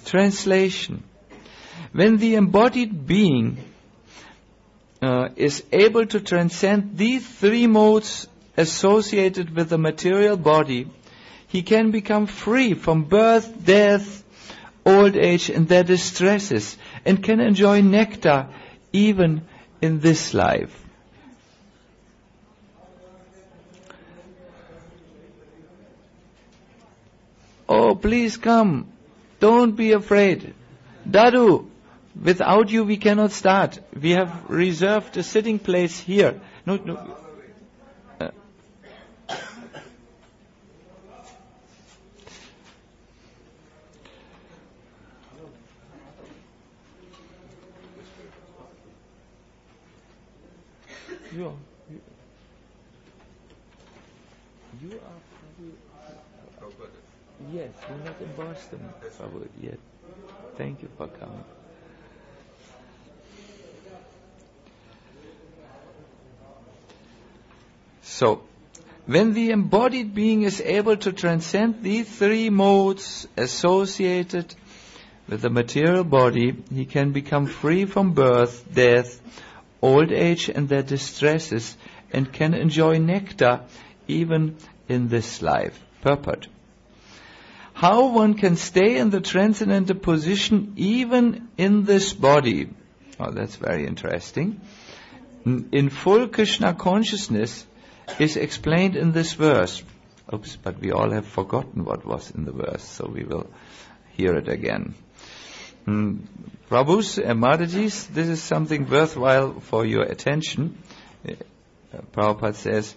Translation. When the embodied being is able to transcend these three modes associated with the material body, he can become free from birth, death, old age and their distresses, and can enjoy nectar even in this life. Oh, please come. Don't be afraid. Dadu, without you we cannot start. We have reserved a sitting place here. No. You are probably... Yes, we're not in Boston probably yet. Thank you for coming. So, when the embodied being is able to transcend these three modes associated with the material body, he can become free from birth, death, old age and their distresses, and can enjoy nectar even in this life. Purport. How one can stay in the transcendental position even in this body. Oh, that's very interesting. In full Krishna consciousness is explained in this verse. Oops, but we all have forgotten what was in the verse, so we will hear it again. Prabhus and Madhajis, this is something worthwhile for your attention. Prabhupada says,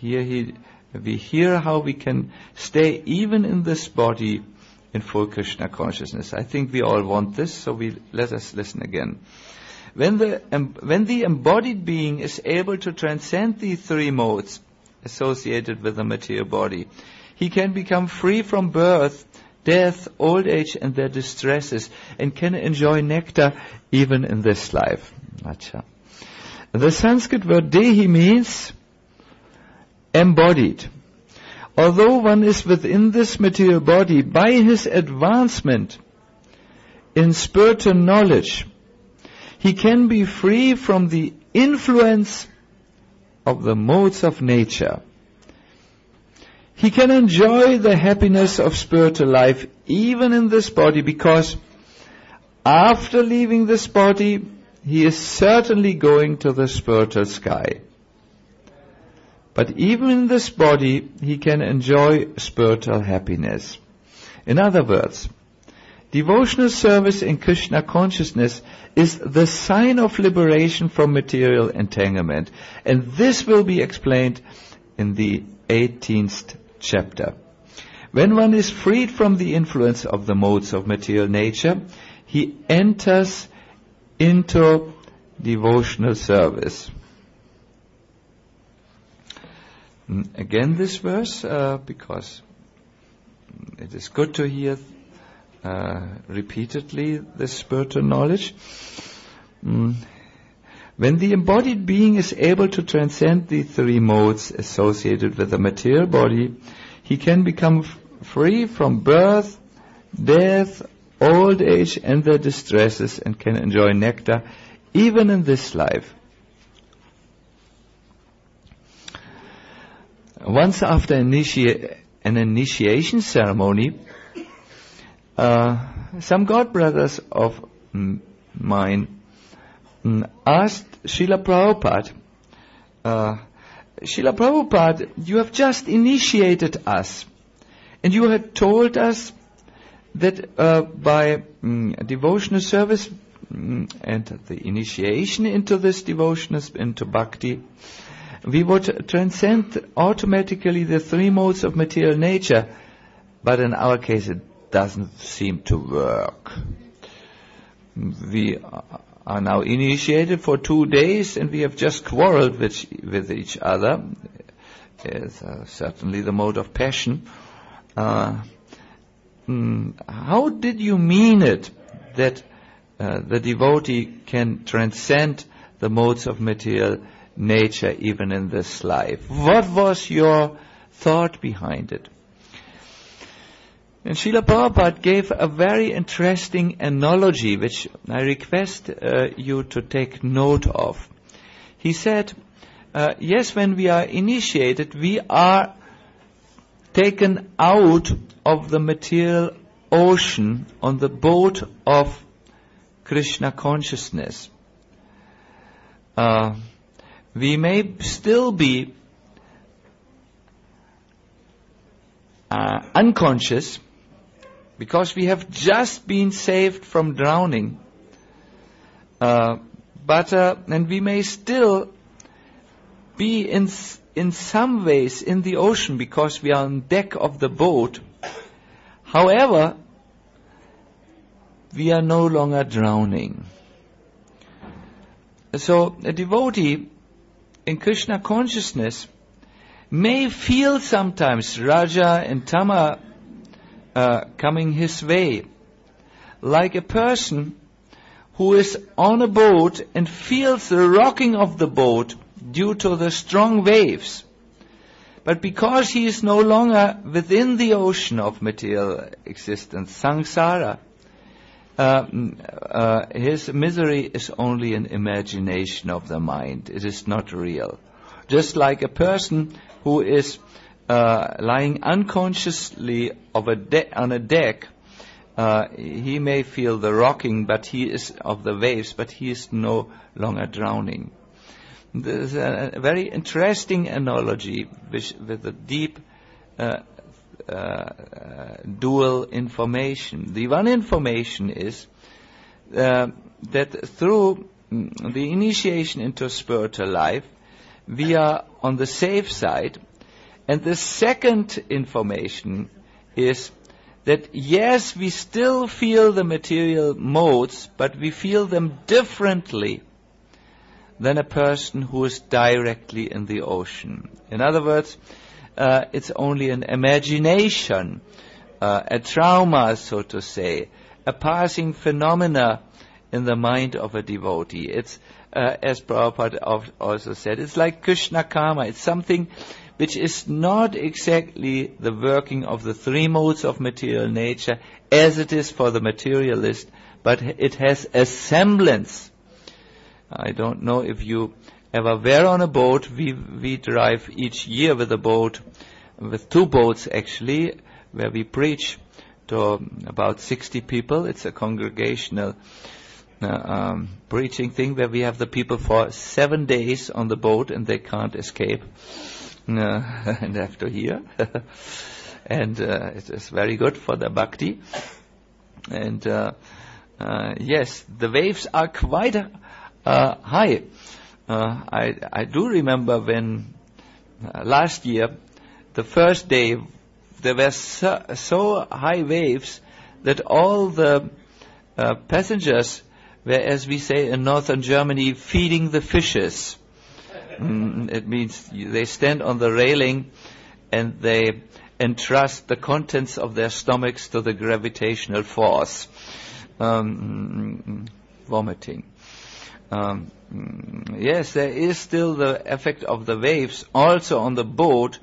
we hear how we can stay even in this body in full Krishna consciousness. I think we all want this, so let us listen again. When the embodied being is able to transcend these three modes associated with the material body, he can become free from birth, death, old age and their distresses, and can enjoy nectar even in this life. Acha. The Sanskrit word dehi means embodied. Although one is within this material body, by his advancement in spiritual knowledge, he can be free from the influence of the modes of nature. He can enjoy the happiness of spiritual life even in this body, because after leaving this body, he is certainly going to the spiritual sky. But even in this body, he can enjoy spiritual happiness. In other words, devotional service in Krishna consciousness is the sign of liberation from material entanglement. And this will be explained in the 18th chapter. When one is freed from the influence of the modes of material nature, he enters into devotional service. Again this verse, because it is good to hear repeatedly this spiritual knowledge. When the embodied being is able to transcend the three modes associated with the material body, he can become free from birth, death, old age and their distresses, and can enjoy nectar even in this life. Once after an initiation ceremony, some godbrothers of mine asked Srila Prabhupada, Srila Prabhupada, you have just initiated us, and you had told us that by devotional service and the initiation into this devotion, into bhakti, we would transcend automatically the three modes of material nature, but in our case it doesn't seem to work. We are now initiated for 2 days and we have just quarreled with each other. It's certainly the mode of passion. How did you mean it that the devotee can transcend the modes of material nature even in this life? What was your thought behind it? And Srila Prabhupada gave a very interesting analogy, which I request you to take note of. He said, yes, when we are initiated, we are taken out of the material ocean on the boat of Krishna consciousness. We may still be unconscious because we have just been saved from drowning, and we may still be in some ways in the ocean because we are on deck of the boat. However, we are no longer drowning. So a devotee in Krishna consciousness may feel sometimes Raja and Tama coming his way, like a person who is on a boat and feels the rocking of the boat due to the strong waves. But because he is no longer within the ocean of material existence, samsara, his misery is only an imagination of the mind. It is not real. Just like a person who is lying unconsciously on a deck, he may feel the rocking, but he is of the waves, but he is no longer drowning. This is a very interesting analogy with a deep dual information. The one information is that through the initiation into spiritual life, we are on the safe side. And the second information is that yes, we still feel the material modes, but we feel them differently than a person who is directly in the ocean. In other words, it's only an imagination, a trauma, so to say, a passing phenomena in the mind of a devotee. It's, as Prabhupada also said, it's like Krishna karma. It's something which is not exactly the working of the three modes of material nature as it is for the materialist, but it has a semblance. I don't know if you ever were on a boat. We drive each year with a boat, with two boats actually, where we preach to about 60 people. It's a congregational preaching thing where we have the people for 7 days on the boat and they can't escape and have to hear. And it is very good for the bhakti. And yes, the waves are quite high. I do remember when last year, the first day, there were so high waves that all the passengers were, as we say in northern Germany, feeding the fishes. It means they stand on the railing and they entrust the contents of their stomachs to the gravitational force. Vomiting. Yes, there is still the effect of the waves also on the boat,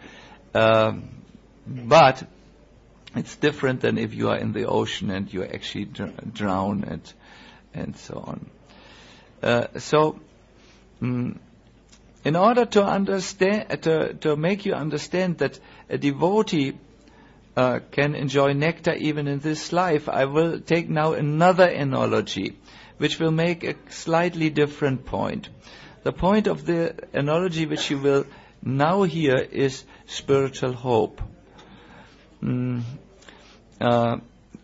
but it's different than if you are in the ocean and you actually drown and so on. In order to understand, to make you understand that a devotee can enjoy nectar even in this life, I will take now another analogy, which will make a slightly different point. The point of the analogy which you will now hear is spiritual hope. The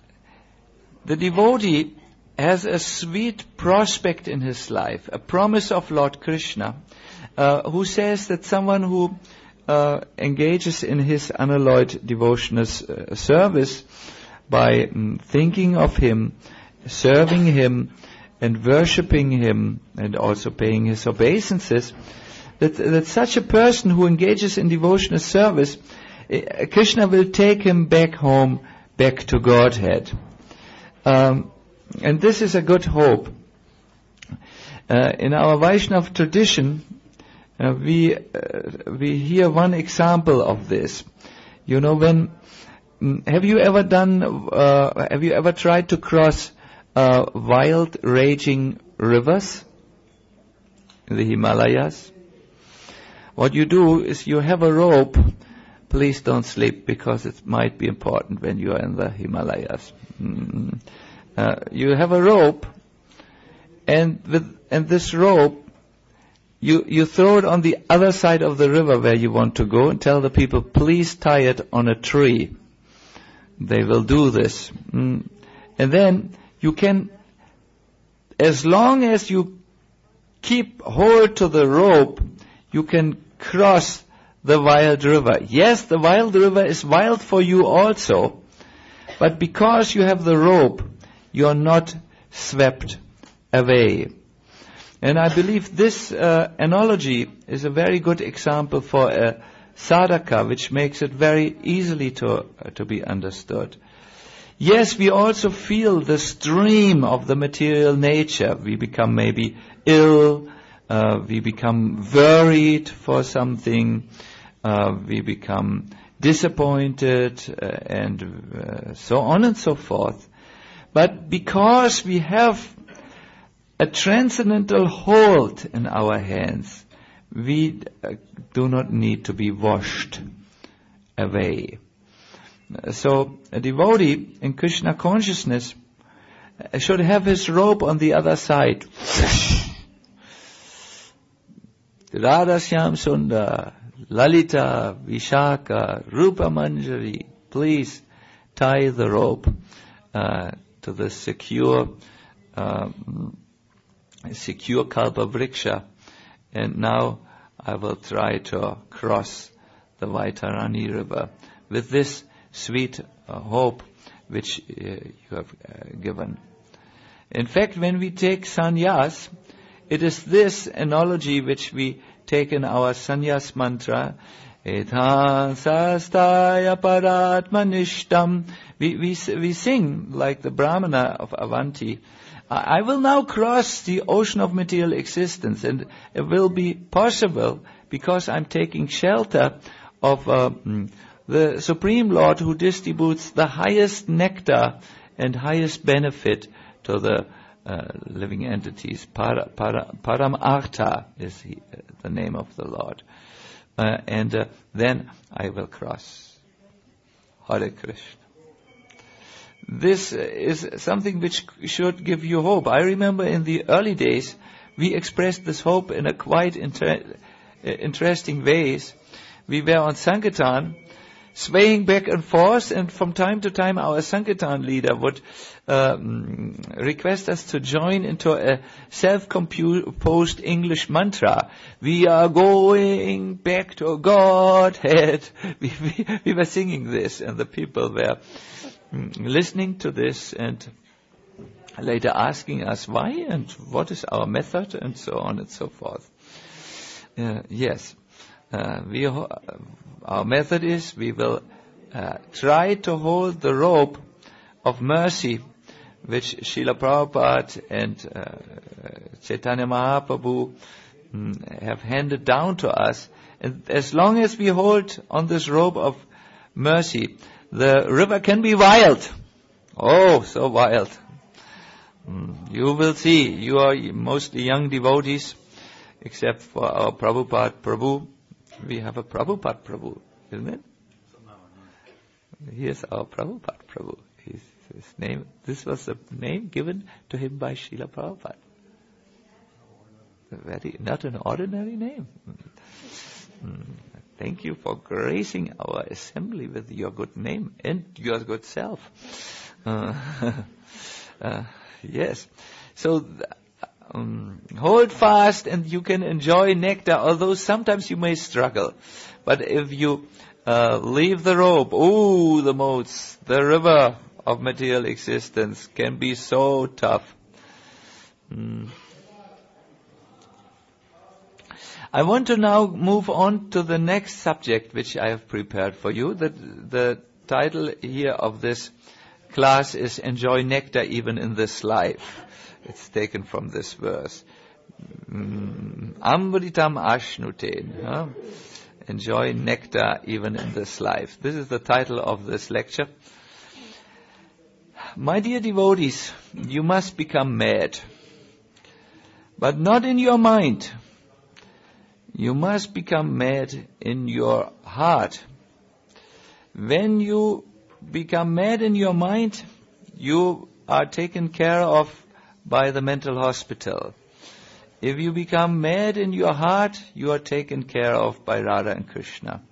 devotee has a sweet prospect in his life, a promise of Lord Krishna, who says that someone who engages in his unalloyed devotional service by thinking of him, serving him, and worshipping him, and also paying his obeisances, that such a person who engages in devotional service, Krishna will take him back home, back to Godhead. And this is a good hope. In our Vaishnava tradition, we hear one example of this. You know, when have you ever tried to cross wild raging rivers in the Himalayas? What you do is you have a rope. Please don't sleep, because it might be important when you are in the Himalayas. You have a rope, and this rope, you throw it on the other side of the river where you want to go, and tell the people, please tie it on a tree. They will do this. And then you can, as long as you keep hold to the rope, you can cross the wild river. Yes, the wild river is wild for you also, but because you have the rope, you are not swept away. And I believe this analogy is a very good example for a sadhaka, which makes it very easily to be understood. Yes, we also feel the stream of the material nature. We become maybe ill, we become worried for something, we become disappointed, and so on and so forth. But because we have a transcendental hold in our hands, we do not need to be washed away. So a devotee in Krishna consciousness should have his rope on the other side. Radha Shyam Sundar, Lalita, Vishaka, Rupa Manjari, please tie the rope to the secure Kalpa Vriksha. And now I will try to cross the Vaitarani river with this sweet hope which you have given. In fact, when we take sannyas, it is this analogy which we take in our sannyas mantra. Ethan sastaya paratmanishtam. We sing like the Brahmana of Avanti. I will now cross the ocean of material existence, and it will be possible because I'm taking shelter of the Supreme Lord, who distributes the highest nectar and highest benefit to the living entities. Paramartha is the name of the Lord. And then I will cross. Hare Krishna. This is something which should give you hope. I remember in the early days, we expressed this hope in a quite interesting ways. We were on Sankirtan, swaying back and forth, and from time to time our Sankirtan leader would request us to join into a self-composed English mantra. We are going back to Godhead. We were singing this, and the people were listening to this and later asking us why and what is our method and so on and so forth. Yes. Our method is we will try to hold the rope of mercy which Srila Prabhupada and Chaitanya Mahaprabhu have handed down to us. And as long as we hold on this rope of mercy, the river can be wild. Oh, so wild. You will see. You are mostly young devotees, except for our Prabhupada Prabhu. We have a Prabhupada Prabhu, isn't it? He is our Prabhupada Prabhu. His name. This was the name given to him by Srila Prabhupada. Not an ordinary name. Thank you for gracing our assembly with your good name and your good self. Yes. So hold fast and you can enjoy nectar, although sometimes you may struggle. But if you leave the rope, the moats, the river of material existence can be so tough. I want to now move on to the next subject which I have prepared for you. The title here of this class is Enjoy Nectar Even in This Life. It's taken from this verse. Amritam Ashnuten. enjoy nectar even in this life. This is the title of this lecture. My dear devotees, you must become mad, but not in your mind. You must become mad in your heart. When you become mad in your mind, you are taken care of by the mental hospital. If you become mad in your heart, you are taken care of by Radha and Krishna.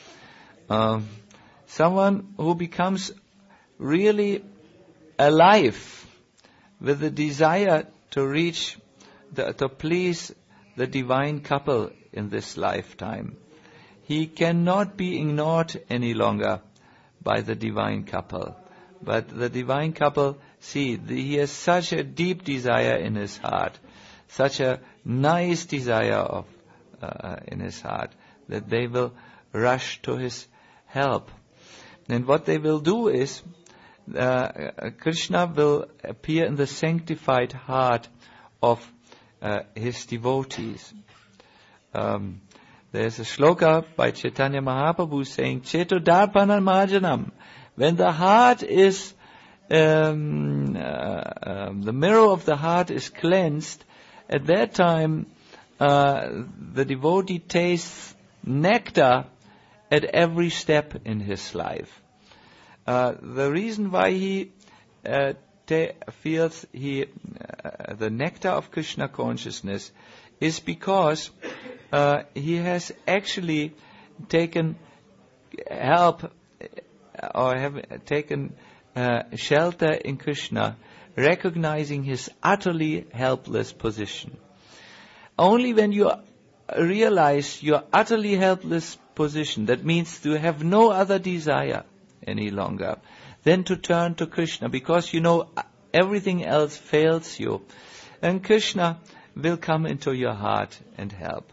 Someone who becomes really alive with the desire to reach, to please the divine couple in this lifetime, he cannot be ignored any longer by the divine couple. But the divine couple, he has such a deep desire in his heart, such a nice desire in his heart, that they will rush to his help. And what they will do is, Krishna will appear in the sanctified heart of his devotees. There's a shloka by Chaitanya Mahaprabhu saying, Cheto Darpanam Marjanam. When the heart is, the mirror of the heart is cleansed, at that time, the devotee tastes nectar at every step in his life. The reason why he feels the nectar of Krishna consciousness is because he has actually taken help or have taken shelter in Krishna, recognizing his utterly helpless position. Only when you realize your utterly helpless position, that means to have no other desire any longer, then to turn to Krishna, because you know everything else fails you, and Krishna will come into your heart and help.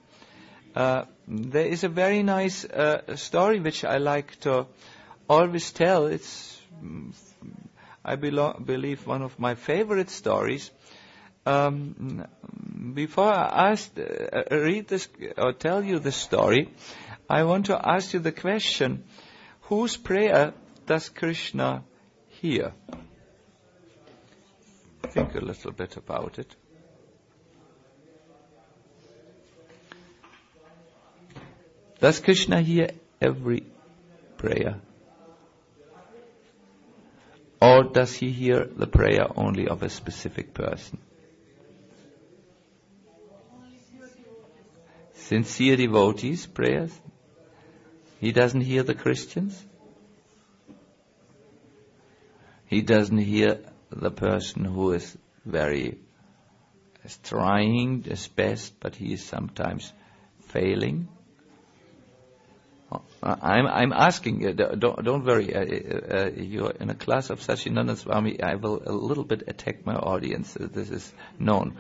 There is a very nice story which I like to always tell. It's, I believe, one of my favorite stories. Before I read this or tell you the story, I want to ask you the question: whose prayer does Krishna hear? Think a little bit about it. Does Krishna hear every prayer? Or does he hear the prayer only of a specific person? Sincere devotees' prayers? He doesn't hear the Christians? He doesn't hear the person who is trying his best, but he is sometimes failing? I'm asking you, don't worry, you're in a class of Sachinanda Swami, I will a little bit attack my audience, this is known.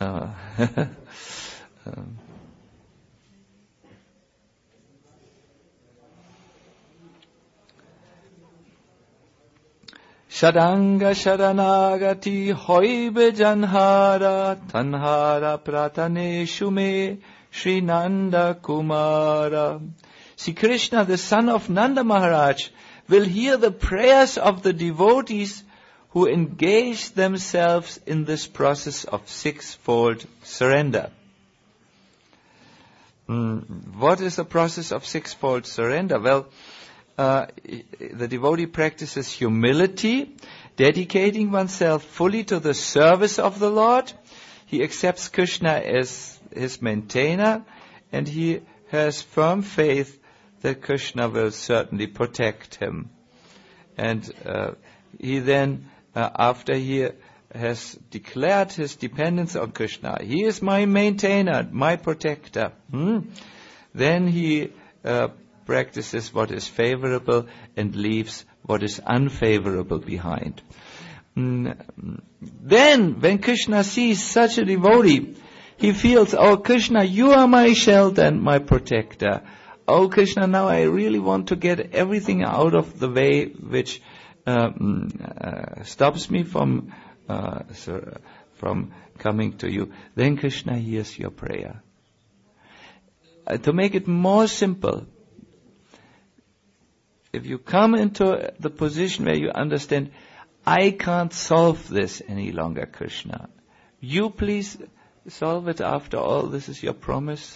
Shadanga Sharanagati Hoibe Janhara Tanhara Pratane Shume Sri Nanda Kumara. See, Krishna, the son of Nanda Maharaj, will hear the prayers of the devotees who engage themselves in this process of sixfold surrender. What is the process of sixfold surrender? Well, the devotee practices humility, dedicating oneself fully to the service of the Lord. He accepts Krishna as his maintainer, and he has firm faith that Krishna will certainly protect him. And he then, after he has declared his dependence on Krishna, he is my maintainer, my protector, then he practices what is favorable and leaves what is unfavorable behind. Then, when Krishna sees such a devotee, he feels, oh Krishna, you are my shelter and my protector. Oh Krishna, now I really want to get everything out of the way which stops me from coming to you. Then Krishna hears your prayer. to make it more simple, if you come into the position where you understand, I can't solve this any longer, Krishna. You please solve it after all. This is your promise.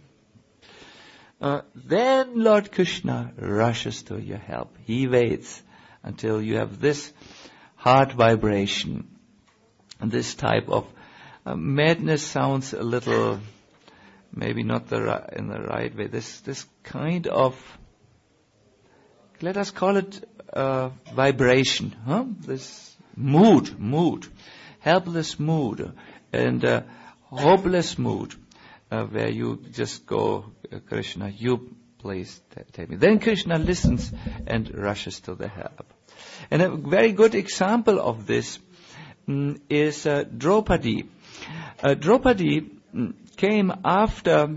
Then Lord Krishna rushes to your help. He waits until you have this heart vibration. And this type of madness sounds a little, maybe not in the right way. This kind of, let us call it vibration, this mood, helpless mood, and hopeless mood, where you just go, Krishna, you please take me. Then Krishna listens and rushes to the help. And a very good example of this is Draupadi. Draupadi came after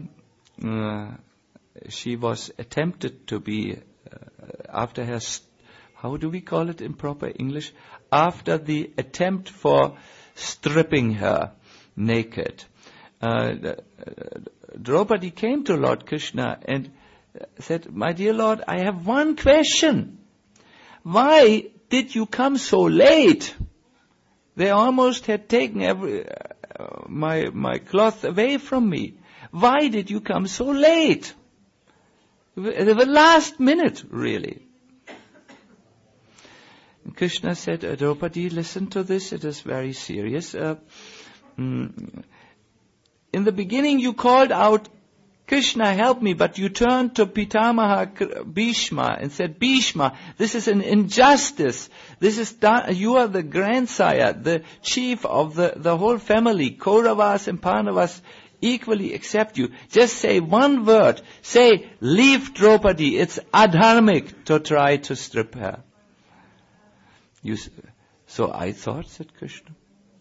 she was attempted to be, after her, how do we call it in proper English? After the attempt for stripping her naked. Draupadi came to Lord Krishna and said, my dear Lord, I have one question. Why did you come so late? They almost had taken my cloth away from me. Why did you come so late? They were last minute, really. And Krishna said, Draupadi, listen to this, it is very serious. In the beginning you called out, Krishna, help me, but you turned to Pitamaha Bhishma and said, Bhishma, this is an injustice. You are the grandsire, the chief of the whole family. Kauravas and Pandavas equally accept you. Just say one word. Say, leave Draupadi. It's adharmic to try to strip her. So I thought, said Krishna.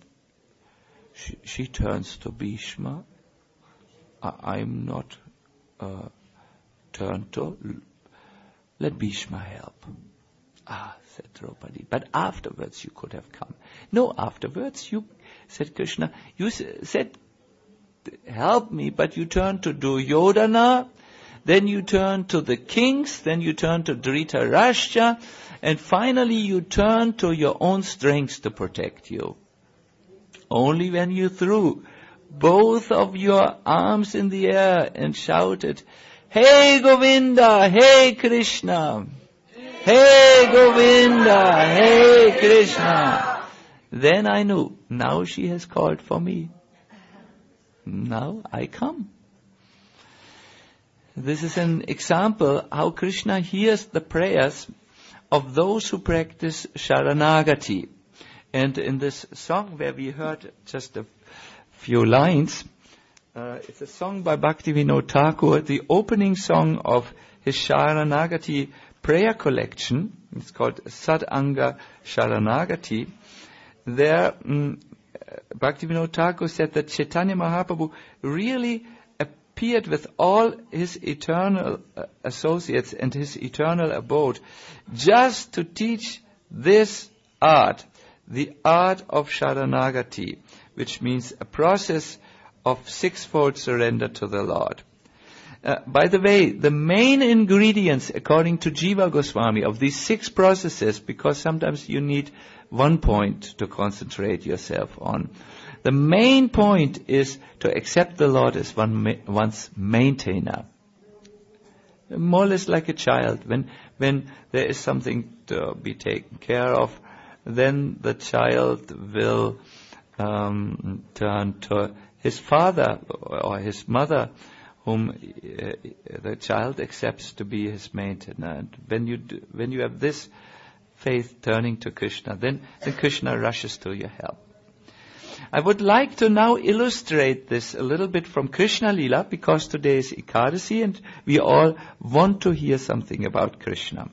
She turns to Bhishma. I'm not turned to. Let Bhishma help. Said Draupadi. But afterwards you could have come. No, afterwards you, said Krishna, you said, help me, but you turned to Duryodhana, then you turned to the kings, then you turned to Dhritarashtra, and finally you turned to your own strength to protect you. Only when you threw both of your arms in the air and shouted, Hey Govinda, Hey Krishna, Hey Govinda, Hey Krishna. Then I knew, now she has called for me. Now I come. This is an example how Krishna hears the prayers of those who practice Sharanagati. And in this song where we heard just a few lines, it's a song by Bhaktivinoda Thakur, the opening song of his Sharanagati prayer collection. It's called Sadanga Sharanagati. There, Bhaktivinoda Thakur said that Chaitanya Mahaprabhu really appeared with all his eternal associates and his eternal abode just to teach this art, the art of Sharanagati, which means a process of sixfold surrender to the Lord. By the way, the main ingredients, according to Jiva Goswami, of these 6 processes, because sometimes you need one point to concentrate yourself on. The main point is to accept the Lord as one's maintainer. More or less like a child. When there is something to be taken care of, then the child will turn to his father or his mother, whom the child accepts to be his maintainer. And when you have this faith turning to Krishna, then Krishna rushes to your help. I would like to now illustrate this a little bit from Krishna Lila, because today is Ekadasi and we all want to hear something about Krishna.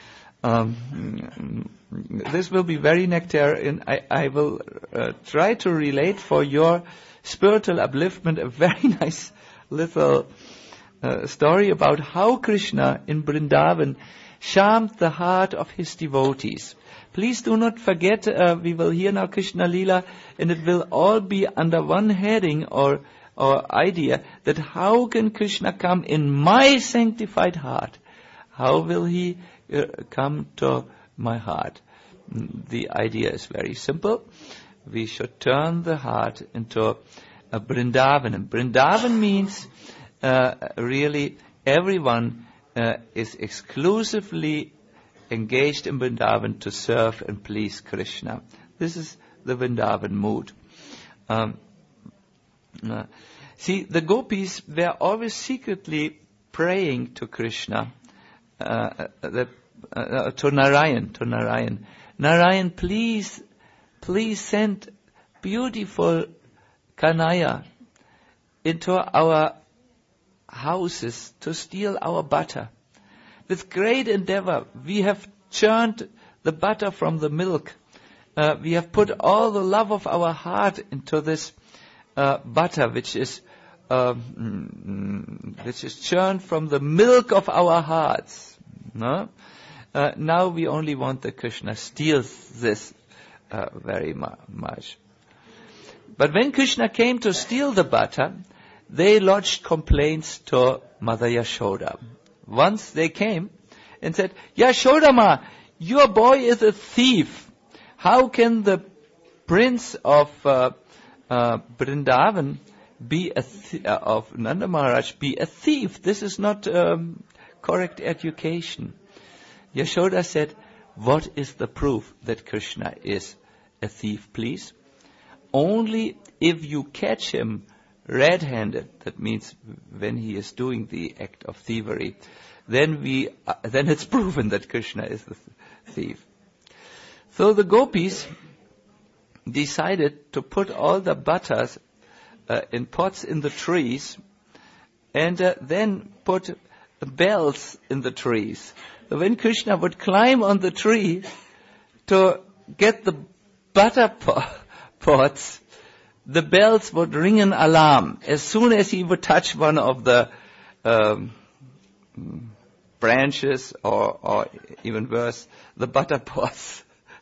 This will be very nectarian. I will try to relate for your spiritual upliftment a very nice little story about how Krishna in Vrindavan charmed the heart of his devotees. Please do not forget, we will hear now Krishna Lila, and it will all be under one heading or our idea that how can Krishna come in my sanctified heart? How will he come to my heart? The idea is very simple. We should turn the heart into a Vrindavan. And Vrindavan means really everyone is exclusively engaged in Vrindavan to serve and please Krishna. This is the Vrindavan mood. See, the gopis were always secretly praying to Krishna, to Narayan. Narayan, please send beautiful Kanaya into our houses to steal our butter. With great endeavor, we have churned the butter from the milk. We have put all the love of our heart into this butter, which is churned from the milk of our hearts. No? Now we only want that Krishna steals this very much. But when Krishna came to steal the butter, they lodged complaints to Mother Yashoda. Once they came and said, Yashodama, your boy is a thief. How can the prince of Vrindavan be of Nanda Maharaj be a thief? This is not correct education. Yashoda said, what is the proof that Krishna is a thief, please? Only if you catch him red-handed, that means when he is doing the act of thievery, then it's proven that Krishna is the thief. So the gopis decided to put all the butters in pots in the trees and then put bells in the trees. So when Krishna would climb on the tree to get the butter pots, the bells would ring an alarm as soon as he would touch one of the branches or even worse, the butter pots.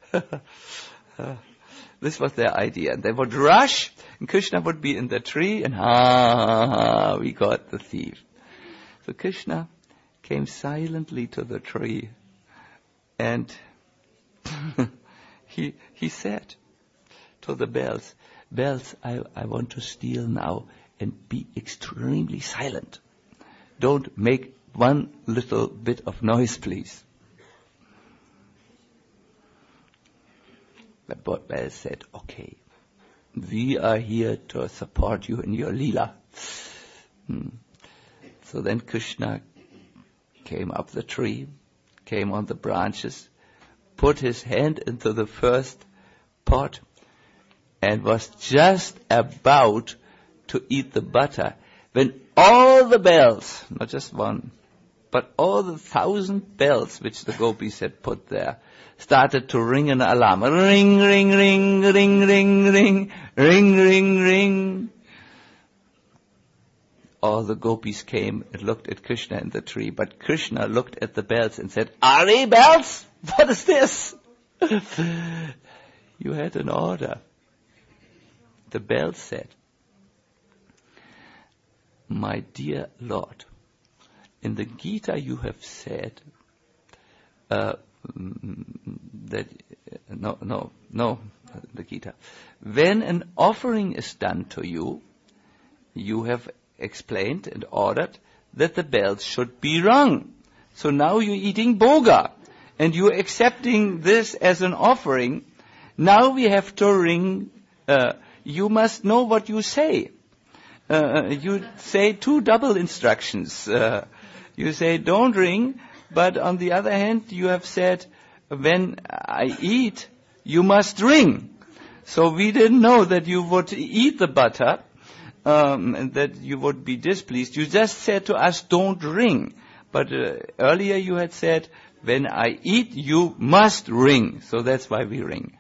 This was their idea. And they would rush, and Krishna would be in the tree, and we got the thief. So Krishna came silently to the tree, and he said to the bells, bells, I want to steal now, and be extremely silent. Don't make one little bit of noise, please. The bells said, okay, we are here to support you in your Leela. So then Krishna came up the tree, came on the branches, put his hand into the first pot, and was just about to eat the butter when all the bells, not just one, but all the 1,000 bells which the gopis had put there, started to ring an alarm. Ring, ring, ring, ring, ring, ring, ring, ring, ring. All the gopis came and looked at Krishna in the tree, but Krishna looked at the bells and said, are they bells? What is this? You had an order. The bells said, my dear Lord, in the Gita you have said the Gita. When an offering is done to you, you have explained and ordered that the bells should be rung. So now you're eating boga, and you're accepting this as an offering. Now we have to ring. You must know what you say. You say two double instructions. You say, don't ring, but on the other hand, you have said, when I eat, you must ring. So we didn't know that you would eat the butter, and that you would be displeased. You just said to us, don't ring. But earlier you had said, when I eat, you must ring. So that's why we ring.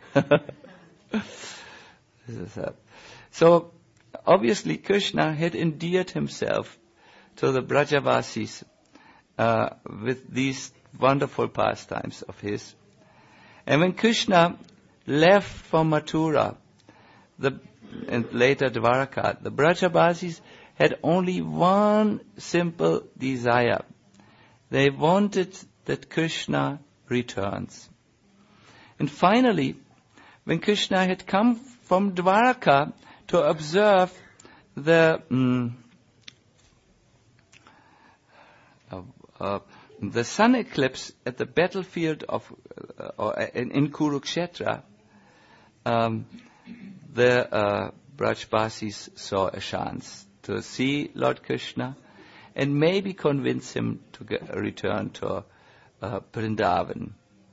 So, obviously Krishna had endeared himself to the Brajavasis with these wonderful pastimes of his. And when Krishna left for Mathura and later Dwaraka, the Brajabasis had only one simple desire. They wanted that Krishna returns. And finally, when Krishna had come from Dwaraka to observe the sun eclipse at the battlefield in Kurukshetra, the Brajbasis saw a chance to see Lord Krishna and maybe convince him to return to Vrindavan.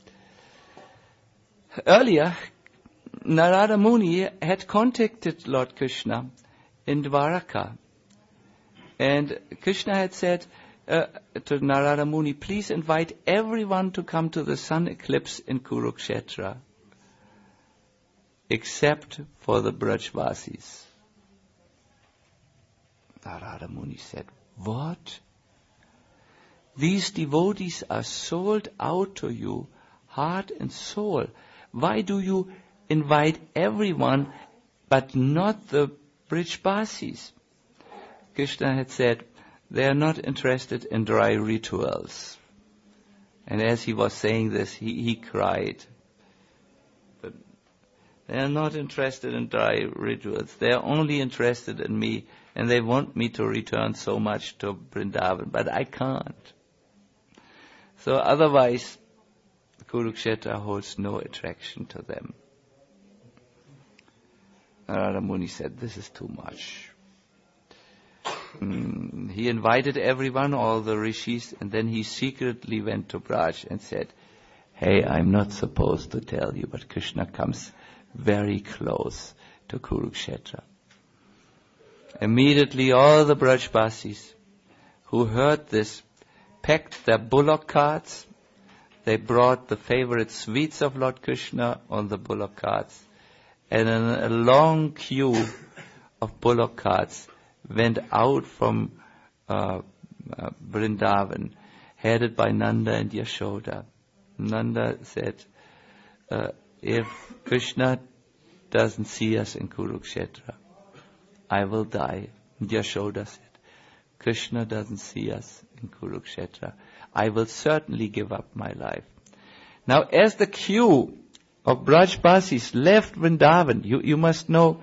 Earlier, Narada Muni had contacted Lord Krishna in Dwaraka, and Krishna had said to Narada Muni, please invite everyone to come to the sun eclipse in Kurukshetra, except for the Brajbasis. Narada Muni said, what? These devotees are sold out to you, heart and soul. Why do you invite everyone, but not the Brajbasis? Krishna had said, they are not interested in dry rituals. And as he was saying this, he cried. But they are not interested in dry rituals. They are only interested in me, and they want me to return so much to Vrindavan, but I can't. So otherwise, Kurukshetra holds no attraction to them. Narada Muni said, this is too much. He invited everyone, all the rishis, and then he secretly went to Braj and said, hey, I'm not supposed to tell you, but Krishna comes very close to Kurukshetra. Immediately all the Brajbasis who heard this packed their bullock carts. They brought the favorite sweets of Lord Krishna on the bullock carts, and in a long queue of bullock carts went out from Vrindavan, headed by Nanda and Yashoda. Nanda said, if Krishna doesn't see us in Kurukshetra, I will die. And Yashoda said, Krishna doesn't see us in Kurukshetra, I will certainly give up my life. Now, as the queue of Brajbasis left Vrindavan, you must know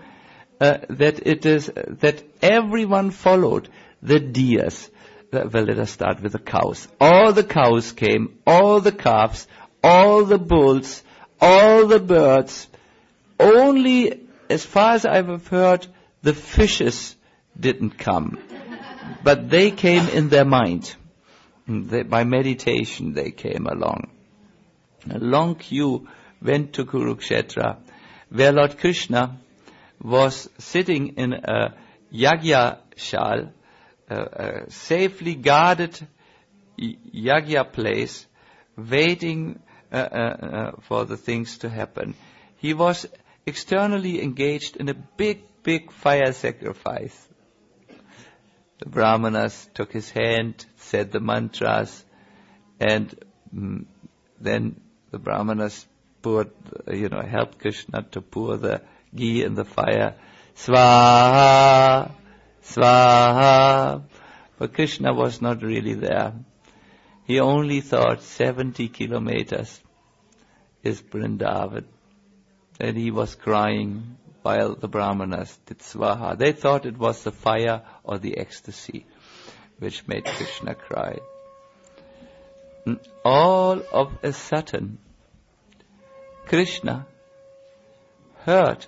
that everyone followed the deers. Well, let us start with the cows. All the cows came, all the calves, all the bulls, all the birds. Only, as far as I've heard, the fishes didn't come. But they came in their mind. By meditation they came along. A long queue went to Kurukshetra, where Lord Krishna was sitting in a yagya shal, a safely guarded yagya place, waiting for the things to happen. He was externally engaged in a big fire sacrifice. The Brahmanas took his hand, said the mantras, and then the Brahmanas helped Krishna to pour the ghee in the fire. Swaha, Swaha. But Krishna was not really there. He only thought 70 kilometers is Vrindavan. And he was crying while the Brahmanas did Swaha. They thought it was the fire or the ecstasy which made Krishna cry. And all of a sudden, Krishna heard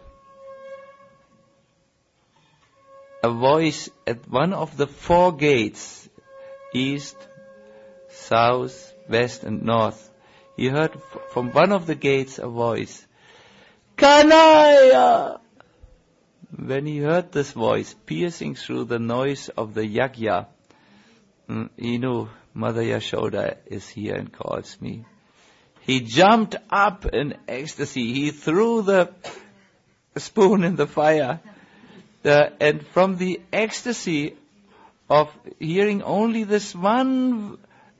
a voice at one of the 4 gates, east, south, west and north. He heard from one of the gates a voice, Kanaya! When he heard this voice piercing through the noise of the yagya, he knew Mother Yashoda is here and calls me. He jumped up in ecstasy. He threw the spoon in the fire. And from the ecstasy of hearing only this one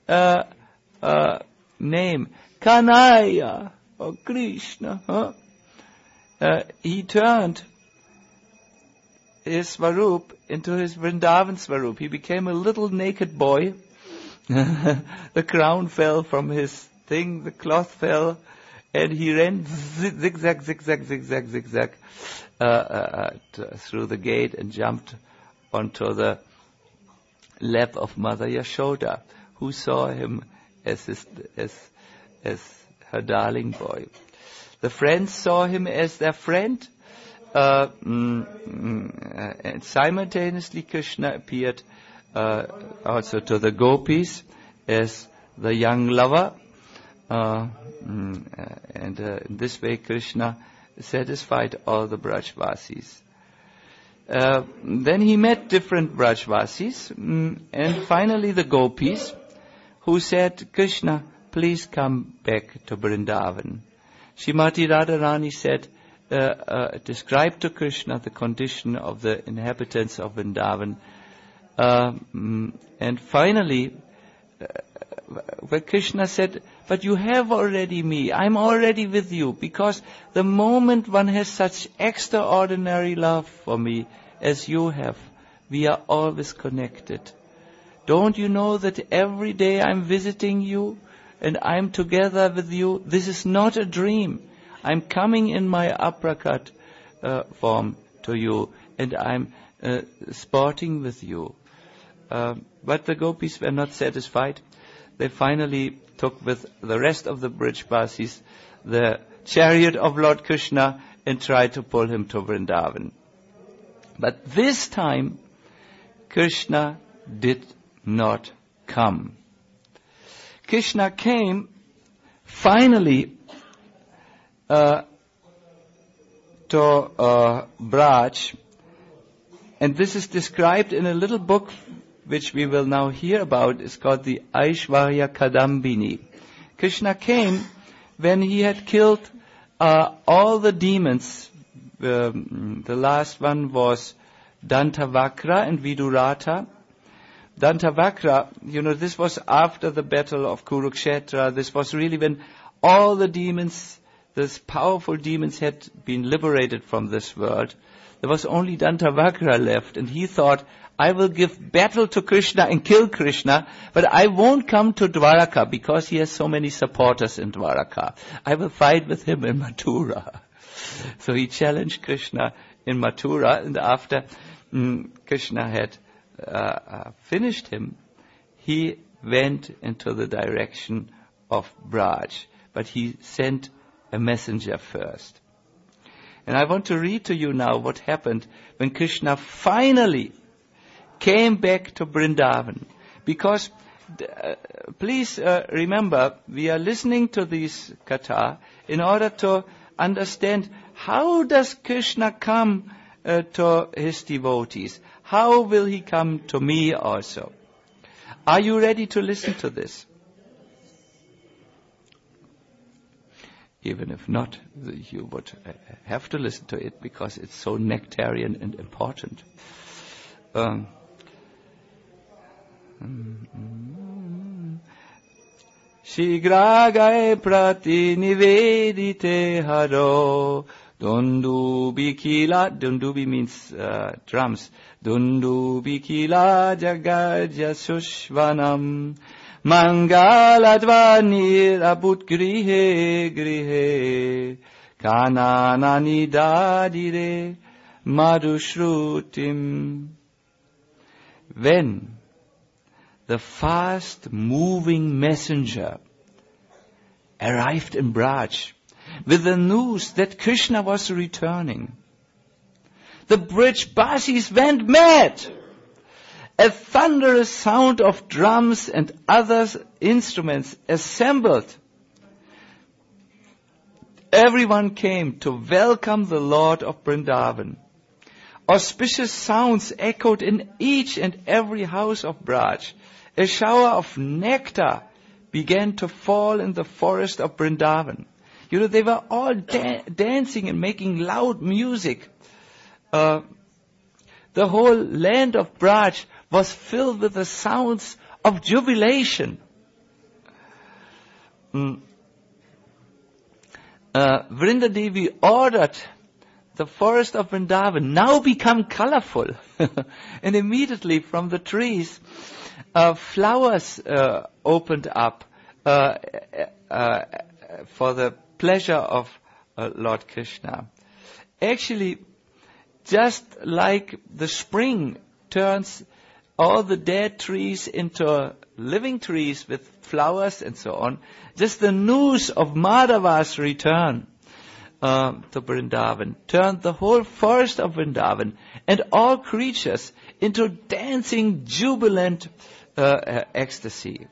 name, Kanaya, or Krishna, he turned his Svarup into his Vrindavan Svarup. He became a little naked boy. The crown fell from his thing, the cloth fell, and he ran zigzag, zigzag, zigzag, zigzag through the gate and jumped onto the lap of Mother Yashoda, who saw him as her darling boy. The friends saw him as their friend, and simultaneously Krishna appeared also to the gopis as the young lover, and in this way Krishna satisfied all the Brajvasis. Then he met different Brajvasis, and finally the gopis, who said, Krishna, please come back to Vrindavan. Srimati Radharani said, described to Krishna the condition of the inhabitants of Vrindavan. And finally, where Krishna said, but you have already me, I'm already with you, because the moment one has such extraordinary love for me as you have, we are always connected. Don't you know that every day I'm visiting you and I'm together with you? This is not a dream. I'm coming in my aprakat form to you, and I'm sporting with you. But the gopis were not satisfied. They finally took with the rest of the Brajvasis the chariot of Lord Krishna and tried to pull him to Vrindavan. But this time, Krishna did not come. Krishna came finally to Braj, and this is described in a little book which we will now hear about. It's called the Aishwarya Kadambini. Krishna came when he had killed all the demons. The last one was Dantavakra and Viduratha. Dantavakra, this was after the battle of Kurukshetra. This was really when all the demons, these powerful demons, had been liberated from this world. There was only Dantavakra left, and he thought, I will give battle to Krishna and kill Krishna, but I won't come to Dwaraka because he has so many supporters in Dwaraka. I will fight with him in Mathura. So he challenged Krishna in Mathura, and after Krishna had finished him, he went into the direction of Braj. But he sent a messenger first. And I want to read to you now what happened when Krishna finally came back to Vrindavan. Because, please remember, we are listening to this katha in order to understand how does Krishna come to his devotees. How will he come to me also? Are you ready to listen to this? Even if not, you would have to listen to it because it's so nectarian and important. Shigragae prati nivedite haro Dundubi kila, dundubi means drums. Dundubi kila jagaja sushvanam Mangaladvanir abut grihe grihe Kananani dadire madhushrutim. When the fast-moving messenger arrived in Braj with the news that Krishna was returning, the Brajvasis went mad. A thunderous sound of drums and other instruments assembled. Everyone came to welcome the Lord of Vrindavan. Auspicious sounds echoed in each and every house of Braj. A shower of nectar began to fall in the forest of Vrindavan. They were all dancing and making loud music. The whole land of Braj was filled with the sounds of jubilation. Vrindadevi ordered the forest of Vrindavan now become colorful. And immediately from the trees, flowers opened up for the pleasure of Lord Krishna. Actually, just like the spring turns all the dead trees into living trees with flowers and so on, just the news of Madhava's return to Vrindavan turned the whole forest of Vrindavan and all creatures into dancing, jubilant ecstasy.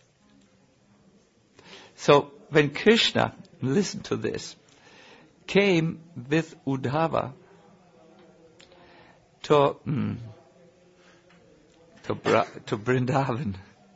So when Krishna, listen to this, came with Uddhava to Vrindavan,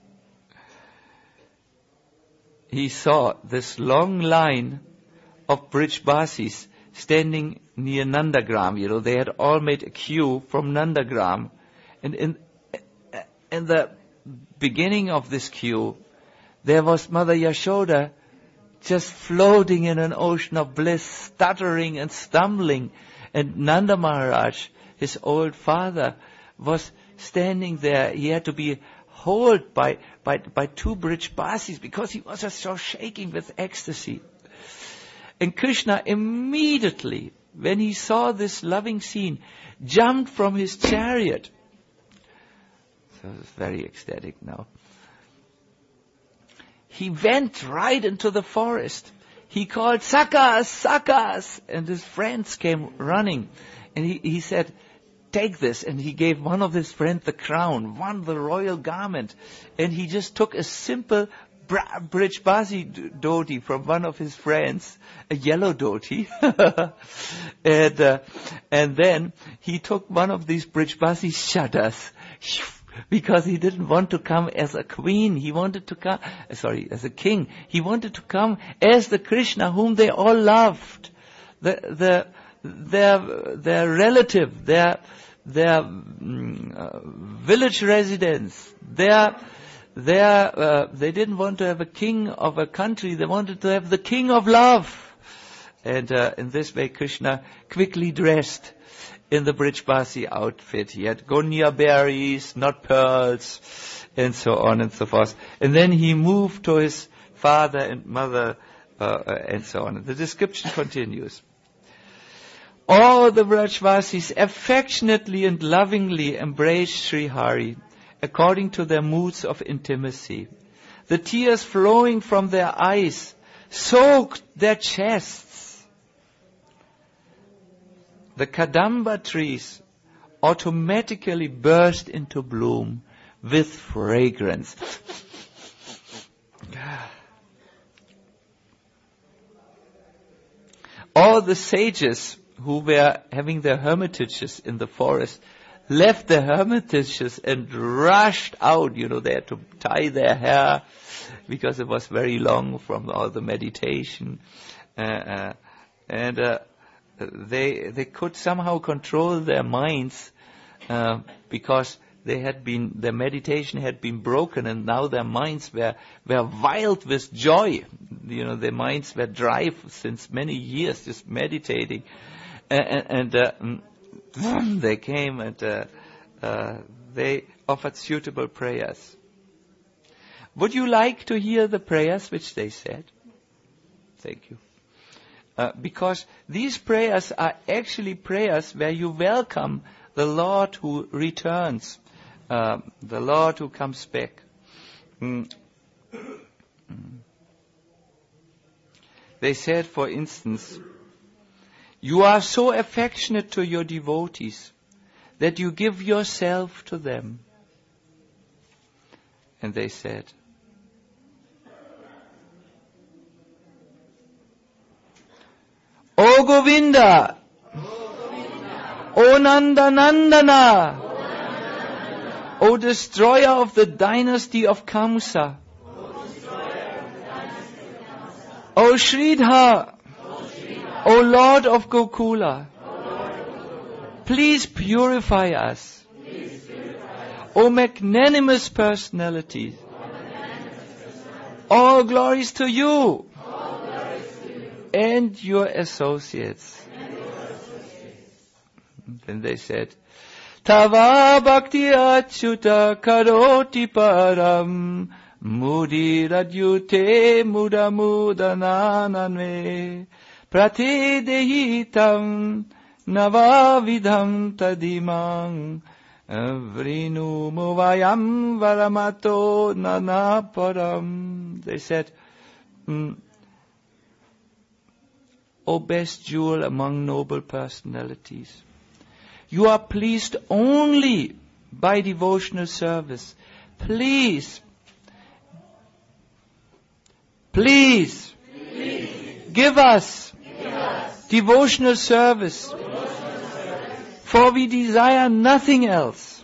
he saw this long line of Brijbasis standing near Nandagram. You know, they had all made a queue from Nandagram. And in the beginning of this queue, there was Mother Yashoda just floating in an ocean of bliss, stuttering and stumbling. And Nanda Maharaj, his old father, was standing there. He had to be held by two Brijbasis because he was just so shaking with ecstasy. And Krishna immediately, when he saw this loving scene, jumped from his chariot. So it's very ecstatic now. He went right into the forest. He called, "Sakas, Sakas!" And his friends came running. And he said, "Take this." And he gave one of his friends the crown, one the royal garment. And he just took a simple Brijbasi dhoti from one of his friends, a yellow dhoti. And then he took one of these Brijbasi shadas, because he didn't want to come as a queen. He wanted to come, as a king. He wanted to come as the Krishna whom they all loved. Their relative, their village residents, they didn't want to have a king of a country. They wanted to have the king of love. And in this way, Krishna quickly dressed in the Brijbasi outfit. He had gunya berries, not pearls, and so on and so forth. And then he moved to his father and mother, and so on. The description continues. All the Brijbasis affectionately and lovingly embraced Sri Hari, according to their moods of intimacy. The tears flowing from their eyes soaked their chests. The Kadamba trees automatically burst into bloom with fragrance. All the sages who were having their hermitages in the forest left their hermitages and rushed out. You know, they had to tie their hair because it was very long from all the meditation. They could somehow control their minds because their meditation had been broken, and now their minds were wild with joy. You know, their minds were dry since many years just meditating. They came and they offered suitable prayers. Would you like to hear the prayers which they said? Thank you. Because these prayers are actually prayers where you welcome the Lord who returns, the Lord who comes back. They said, for instance, "You are so affectionate to your devotees that you give yourself to them." And they said, "O Govinda, O Nanda Nandana, O destroyer of the dynasty of Kamsa, O Sridhar, O Lord of Gokula, please purify us. O magnanimous personality, all glories to you and your associates. Then they said, Tava bhakti achyuta karoti param mudi radyute muda muda nananve pratedehitam navavidham tadimang vrinu muvayam varamato nanaparam. They said, O best jewel among noble personalities, you are pleased only by devotional service. Please, give us devotional service. For we desire nothing else.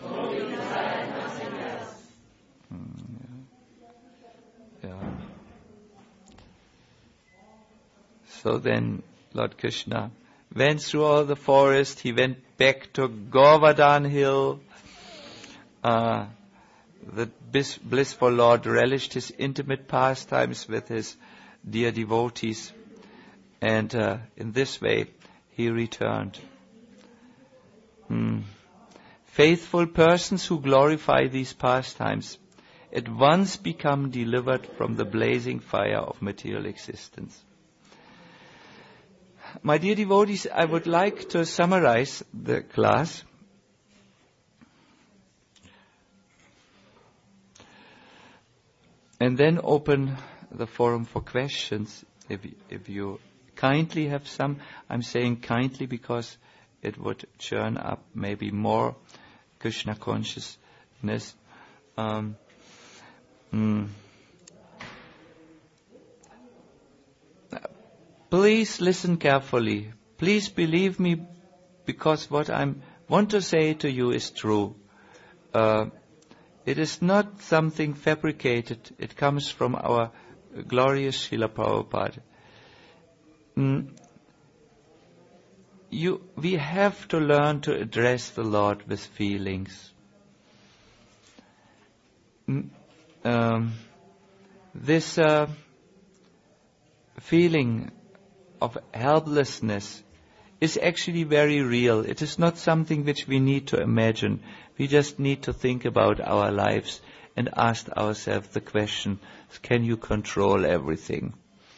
So then Lord Krishna went through all the forest. He went back to Govardhan Hill. The blissful Lord relished his intimate pastimes with his dear devotees. And in this way, he returned. Faithful persons who glorify these pastimes at once become delivered from the blazing fire of material existence. My dear devotees, I would like to summarize the class. And then open the forum for questions, if you kindly have some. I'm saying kindly because it would churn up maybe more Krishna consciousness. Please listen carefully. Please believe me, because what I want to say to you is true. It is not something fabricated. It comes from our glorious Srila Prabhupada. We have to learn to address the Lord with feelings. This feeling of helplessness is actually very real. It is not something which we need to imagine. We just need to think about our lives and ask ourselves the question, can you control everything?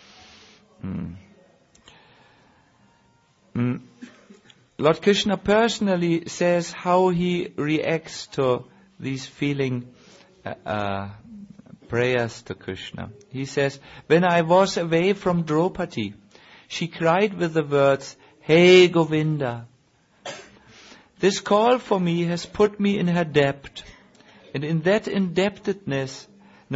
Lord Krishna personally says how he reacts to these feeling prayers to Krishna. He says, when I was away from Draupadi, she cried with the words, Hey Govinda. This call for me has put me in her debt. And that indebtedness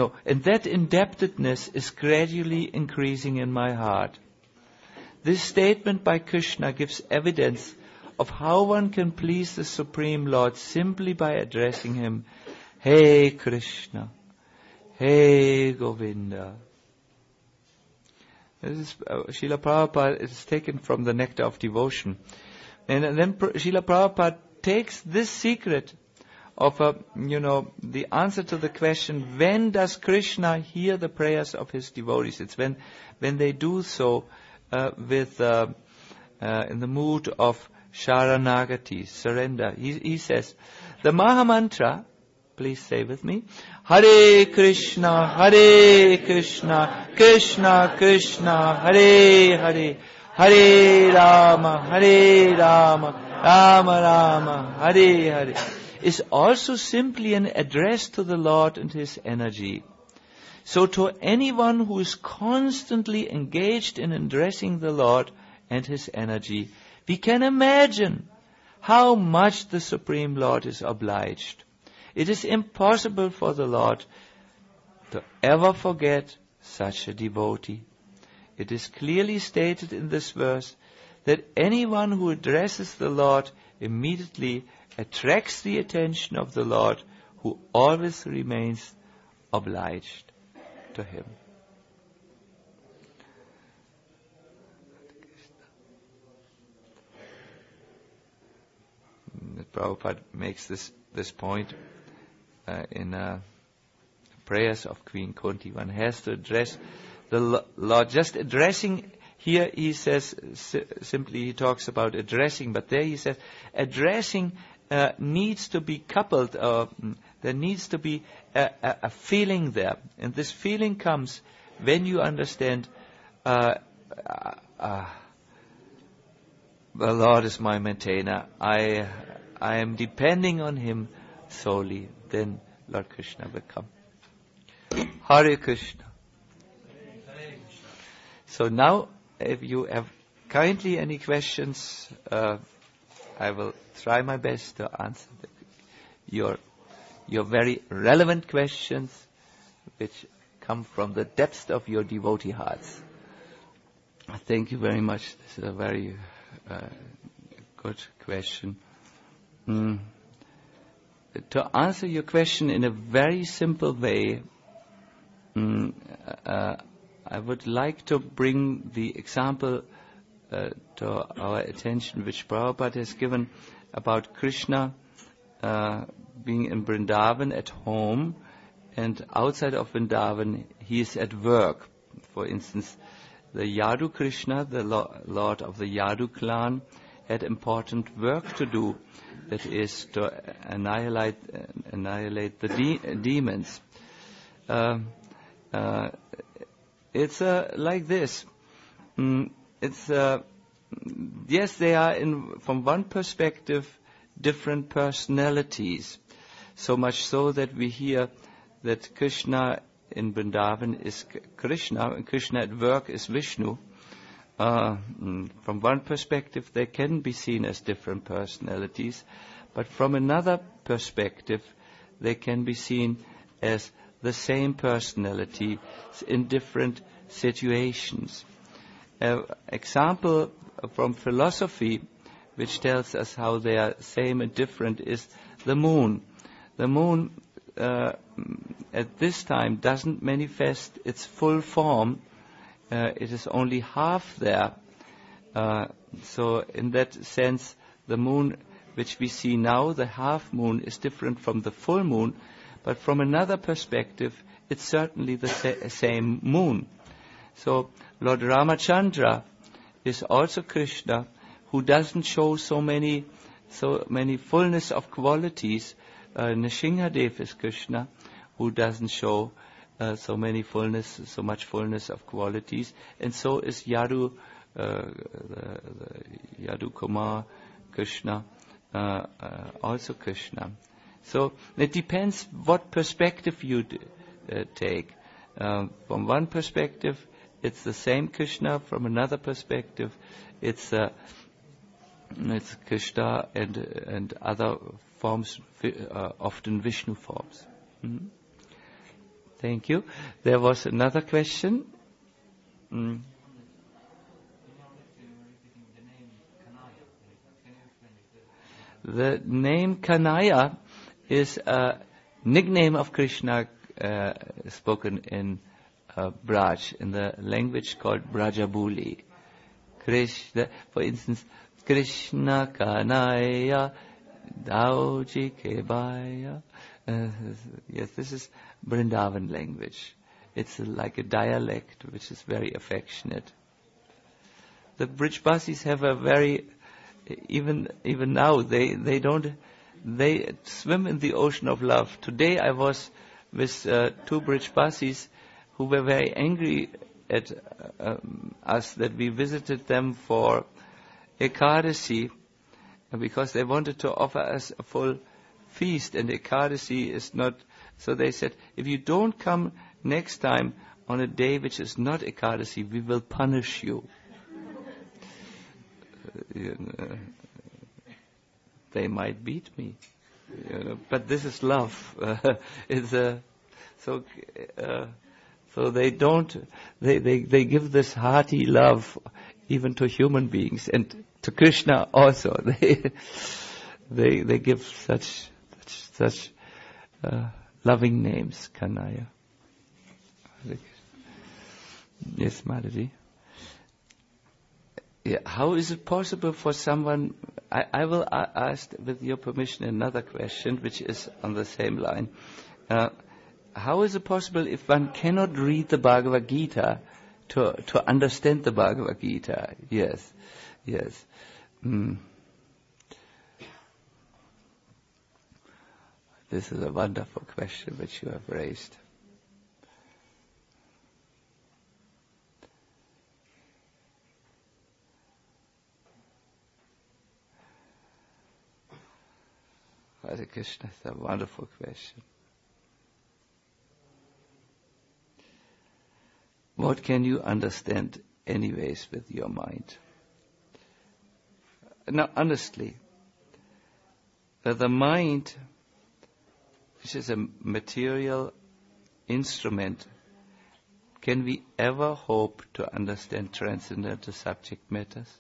is gradually increasing in my heart. This statement by Krishna gives evidence of how one can please the Supreme Lord simply by addressing him, Hey Krishna, Hey Govinda. This is Srila Prabhupada is taken from the Nectar of Devotion. And then Srila Prabhupada takes this secret of the answer to the question, when does Krishna hear the prayers of his devotees? It's when they do so in the mood of Sharanagati, surrender. He says, the Maha Mantra, please say with me, Hare Krishna, Krishna Krishna, Hare Hare, Hare Rama, Rama Rama, Hare Hare, is also simply an address to the Lord and his energy. So to anyone who is constantly engaged in addressing the Lord and his energy, we can imagine how much the Supreme Lord is obliged. It is impossible for the Lord to ever forget such a devotee. It is clearly stated in this verse that anyone who addresses the Lord immediately attracts the attention of the Lord, who always remains obliged to him. Prabhupada makes this point in prayers of Queen Kunti. One has to address the Lord. Just addressing Here he says, simply he talks about addressing, but there he says, addressing needs to be coupled, there needs to be a feeling there. And this feeling comes when you understand, the Lord is my maintainer. I am depending on Him solely. Then Lord Krishna will come. Hare Krishna. So now, if you have kindly any questions, I will try my best to answer your very relevant questions, which come from the depths of your devotee hearts. Thank you very much. This is a very good question. To answer your question in a very simple way, I would like to bring the example to our attention which Prabhupada has given about Krishna being in Vrindavan at home, and outside of Vrindavan he is at work. For instance, the Yadu Krishna, the Lord of the Yadu clan, had important work to do, that is to annihilate the demons. It's like this. Yes, they are from one perspective different personalities. So much so that we hear that Krishna in Vrindavan is Krishna, and Krishna at work is Vishnu. From one perspective, they can be seen as different personalities, but from another perspective, they can be seen as the same personality in different situations. An example from philosophy, which tells us how they are same and different, is the moon. The moon at this time doesn't manifest its full form. It is only half there. So in that sense, the moon which we see now, the half moon, is different from the full moon. But from another perspective, it's certainly the same moon. So Lord Ramachandra is also Krishna, who doesn't show so many fullness of qualities. Nrsimhadev is Krishna, who doesn't show so much fullness of qualities, and so is Yadu Kumar Krishna, also Krishna. So it depends what perspective you take. From one perspective, it's the same Krishna. From another perspective, it's Krishna and other forms, often Vishnu forms. Mm-hmm. Thank you. There was another question. The name Kanaya is a nickname of Krishna spoken in Braj, in the language called Brajabuli. Krishna, for instance, Krishna Kanaya Dauji Kebaya. Yes, this is Vrindavan language. It's like a dialect which is very affectionate. The Brijbasis have a very, even now, they swim in the ocean of love. Today I was with two Brijbasis who were very angry at us that we visited them for Ekadasi, because they wanted to offer us a full feast, and Ekadasi is not. So they said, if you don't come next time on a day which is not Ekadasi, we will punish you. They might beat me, but this is love. So they don't. They give this hearty love even to human beings, and to Krishna also. They give such loving names, Kanaya. Yes, Madhuri. Yeah, how is it possible for someone? I will ask, with your permission, another question which is on the same line. How is it possible if one cannot read the Bhagavad Gita to understand the Bhagavad Gita. Yes. This is a wonderful question which you have raised. Hare Krishna, it's a wonderful question. What can you understand anyways with your mind? Now, honestly, the mind, which is a material instrument, can we ever hope to understand transcendental subject matters?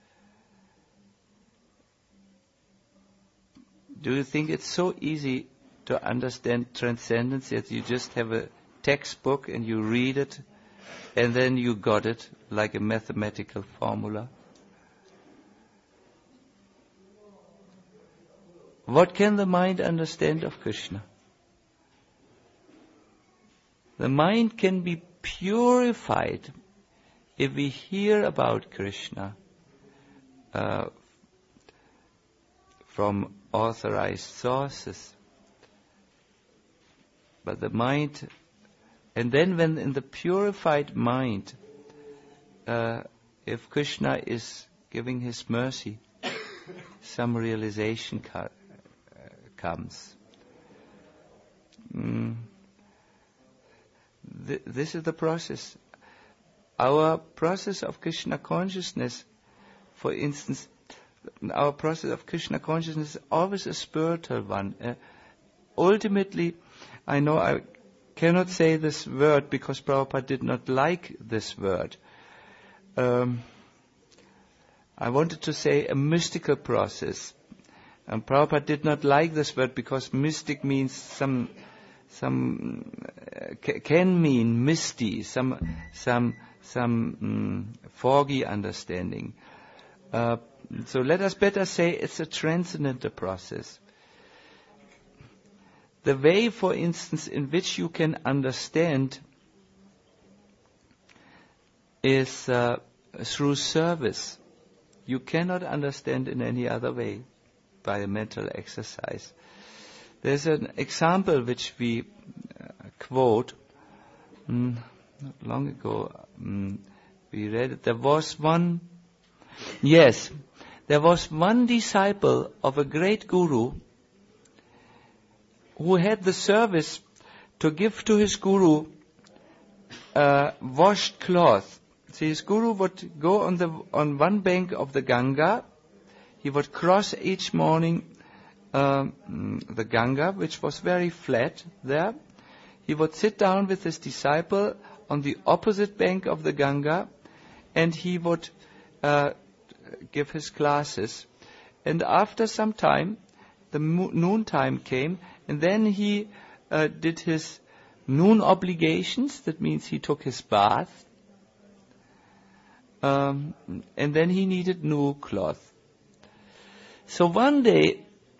Do you think it's so easy to understand transcendence that you just have a textbook and you read it and then you got it like a mathematical formula? What can the mind understand of Krishna? The mind can be purified if we hear about Krishna from authorized sources. But the mind, and then when in the purified mind, if Krishna is giving his mercy, some realization comes. This is the process. Our process of Krishna consciousness, for instance, our process of Krishna consciousness is always a spiritual one. Ultimately, I know I cannot say this word because Prabhupada did not like this word. I wanted to say a mystical process. And Prabhupada did not like this word because mystic means can mean misty, some foggy understanding. So let us better say it's a transcendental process. The way, for instance, in which you can understand is through service. You cannot understand in any other way by a mental exercise. There's an example which we quote. Not long ago, we read it. There was one disciple of a great guru who had the service to give to his guru washed cloth. See, his guru would go on one bank of the Ganga. He would cross each morning the Ganga, which was very flat there. He would sit down with his disciple on the opposite bank of the Ganga, and he would give his classes. And after some time, the noon time came, and then he did his noon obligations. That means he took his bath, and then he needed new cloth. So one day,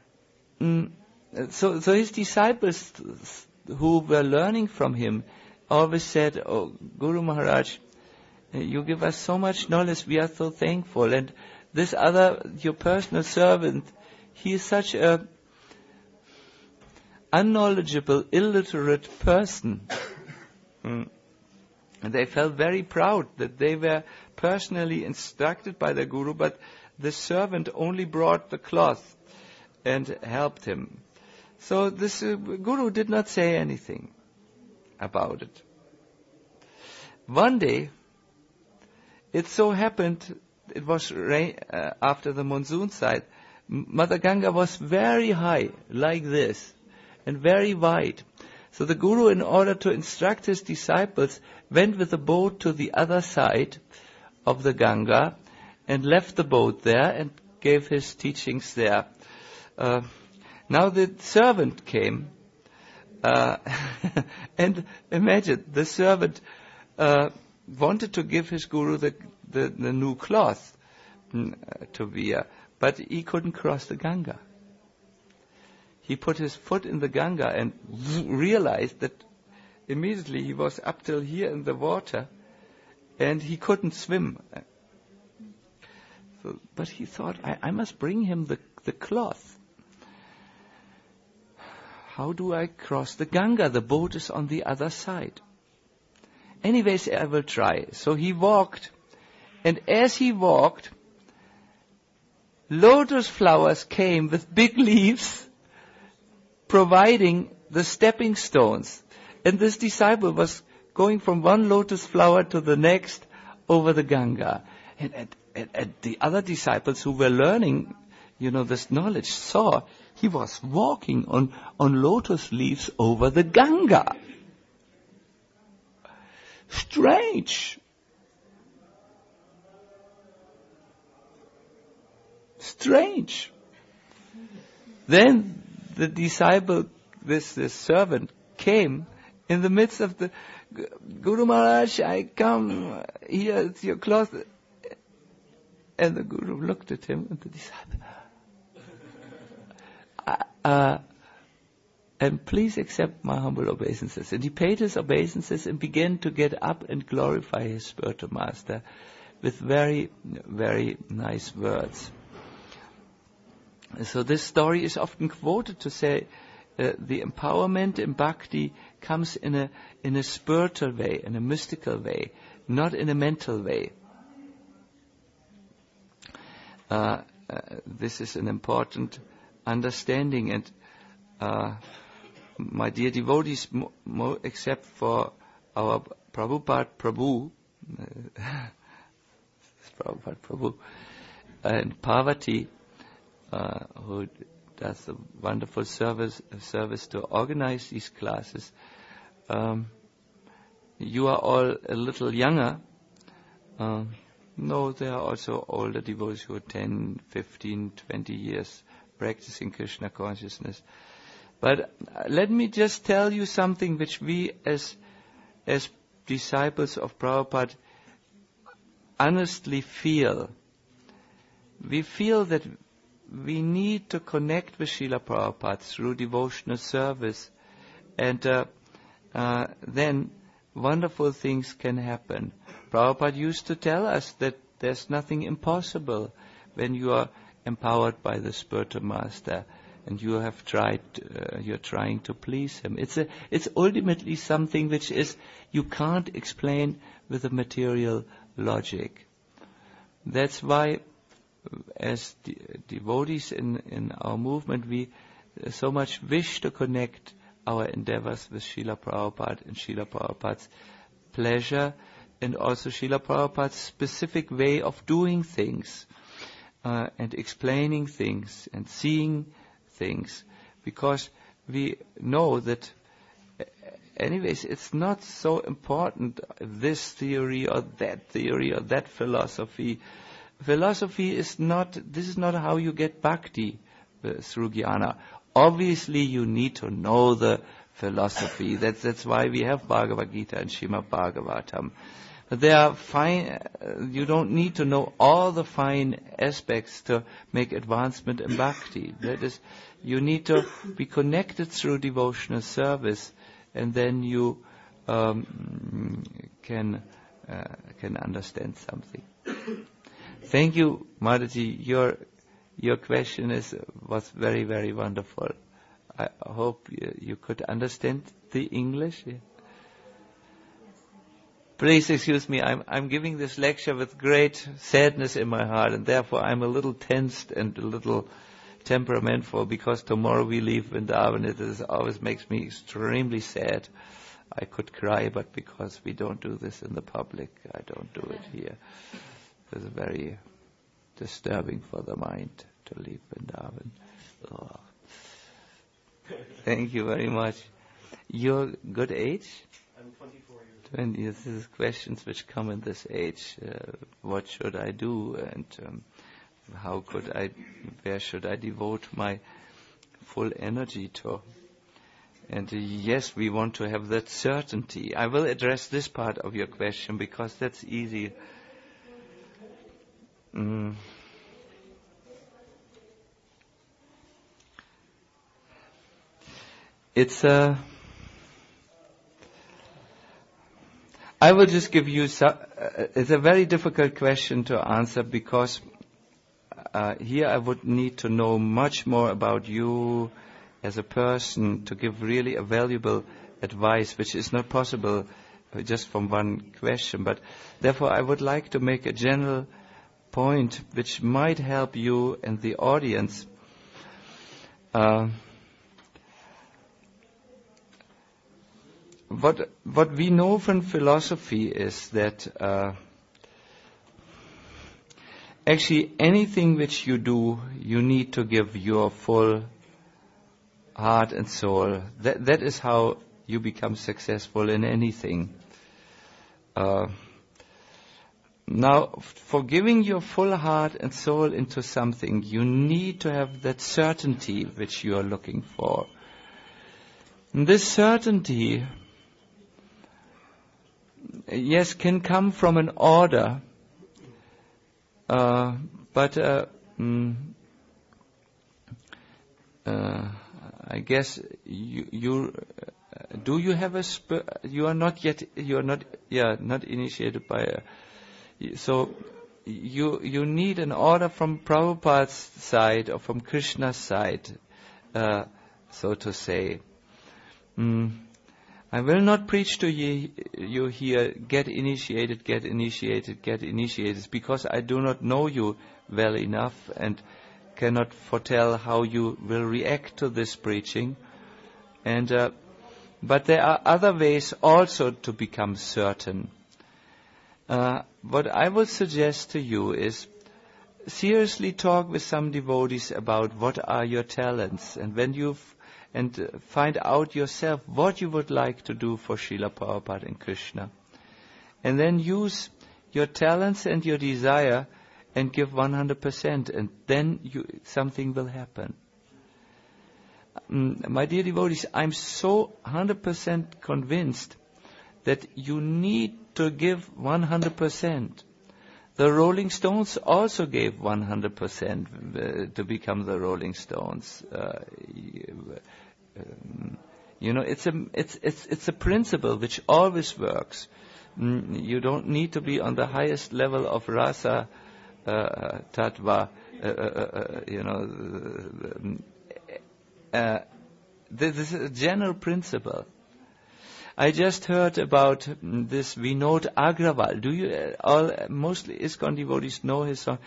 so his disciples who were learning from him always said, "Oh, Guru Maharaj, you give us so much knowledge, we are so thankful. And this other, your personal servant, he is such a unknowledgeable, illiterate person." And they felt very proud that they were personally instructed by the Guru, but the servant only brought the cloth and helped him. So this Guru did not say anything about it. One day, it so happened, it was rain, after the monsoon side, Mother Ganga was very high, like this, and very wide. So the Guru, in order to instruct his disciples, went with the boat to the other side of the Ganga and left the boat there and gave his teachings there. Now the servant came, and imagine, the servant wanted to give his Guru the new cloth to wear, but he couldn't cross the Ganga. He put his foot in the Ganga and realized that immediately he was up till here in the water, and he couldn't swim. But he thought, I must bring him the cloth. How do I cross the Ganga? The boat is on the other side. Anyways, I will try. So he walked, and as he walked, lotus flowers came with big leaves, providing the stepping stones. And this disciple was going from one lotus flower to the next over the Ganga. And the other disciples who were learning, this knowledge, saw he was walking on lotus leaves over the Ganga. Strange. Then the disciple, this servant, came in the midst of the Guru Maharaj, I come, here it's your cloth. And the Guru looked at him and the disciple, and please accept my humble obeisances. And he paid his obeisances and began to get up and glorify his spiritual master with very, very nice words. So this story is often quoted to say the empowerment in bhakti comes in a spiritual way, in a mystical way, not in a mental way. This is an important understanding, and my dear devotees, except for our Prabhupada Prabhu, Prabhupada Prabhu, and Parvati, who does a wonderful service to organize these classes. You are all a little younger. No, there are also older devotees who are 10, 15, 20 years practicing Krishna consciousness. But let me just tell you something which we as disciples of Prabhupada honestly feel. We feel that we need to connect with Srila Prabhupada through devotional service, and then wonderful things can happen. Prabhupada used to tell us that there's nothing impossible when you are empowered by the spiritual master and you have you're trying to please him. It's ultimately something which is you can't explain with a material logic. That's why, as devotees in our movement, we so much wish to connect our endeavors with Srila Prabhupada and Srila Prabhupada's pleasure, and also Srila Prabhupada's specific way of doing things, and explaining things and seeing things, because we know that anyways it's not so important this theory or that philosophy. Philosophy is not, this is not how you get bhakti through jnana. Obviously you need to know the philosophy. That's why we have Bhagavad Gita and Srimad Bhagavatam. But they are fine, you don't need to know all the fine aspects to make advancement in bhakti. That is, you need to be connected through devotional service, and then you can understand something. Thank you, Mataji. Your question was very, very wonderful. I hope you could understand the English. Yeah. Please excuse me. I'm giving this lecture with great sadness in my heart, and therefore I'm a little tensed and a little temperamentful, because tomorrow we leave Vrindavan. It always makes me extremely sad. I could cry, but because we don't do this in the public, I don't do it here. It's very disturbing for the mind to leave Vrindavan. Oh. Thank you very much. Your good age? I'm 24 years old. 20 years. This is questions which come in this age. What should I do, and where should I devote my full energy to? And yes, we want to have that certainty. I will address this part of your question because that's easy. I will just give you it's a very difficult question to answer because here I would need to know much more about you as a person to give really a valuable advice, which is not possible just from one question. But therefore I would like to make a general point which might help you and the audience. What we know from philosophy is that actually anything which you do, you need to give your full heart and soul. That is how you become successful in anything. Now, for giving your full heart and soul into something, you need to have that certainty which you are looking for. And this certainty, yes, can come from an order, but I guess you have not initiated by a. So you need an order from Prabhupada's side or from Krishna's side, so to say. I will not preach to you here, get initiated, because I do not know you well enough and cannot foretell how you will react to this preaching. And but there are other ways also to become certain. What I would suggest to you is seriously talk with some devotees about what are your talents, and when find out yourself what you would like to do for Srila Prabhupada and Krishna. And then use your talents and your desire and give 100%, and then something will happen. My dear devotees, I'm so 100% convinced that you need to give 100%. The Rolling Stones also gave 100% to become the Rolling Stones. It's a principle which always works. You don't need to be on the highest level of rasa tattva. This is a general principle. I just heard about this Vinod Agrawal. Do you mostly ISKCON devotees know his song?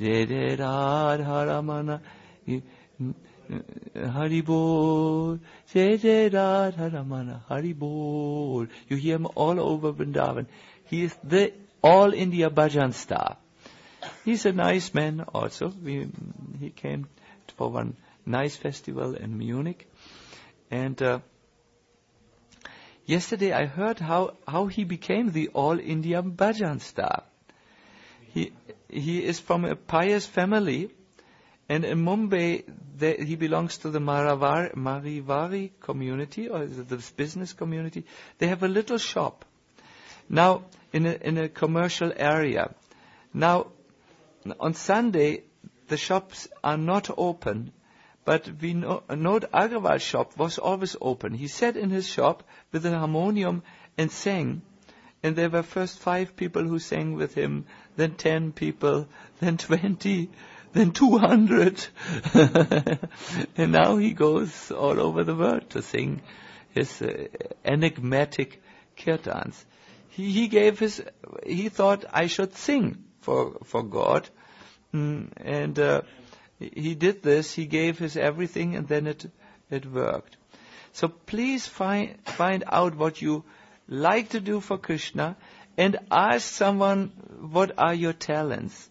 Haribol, Jai Jai Radharamana, Haribol. You hear him all over Vrindavan. He is the all India bhajan star. He's a nice man also. He came for one nice festival in Munich. And yesterday I heard how he became the all India bhajan star. He is from a pious family. And in Mumbai, he belongs to the Marivari community, or the business community. They have a little shop. Now, in a commercial area. Now, on Sunday, the shops are not open, but Vinod Agrawal's shop was always open. He sat in his shop with a harmonium and sang. And there were first 5 people who sang with him, then 10 people, then 20, then 200. And now he goes all over the world to sing his enigmatic kirtans. He thought I should sing for God. And he did this, he gave his everything, and then it worked. So please find out what you like to do for Krishna and ask someone, what are your talents?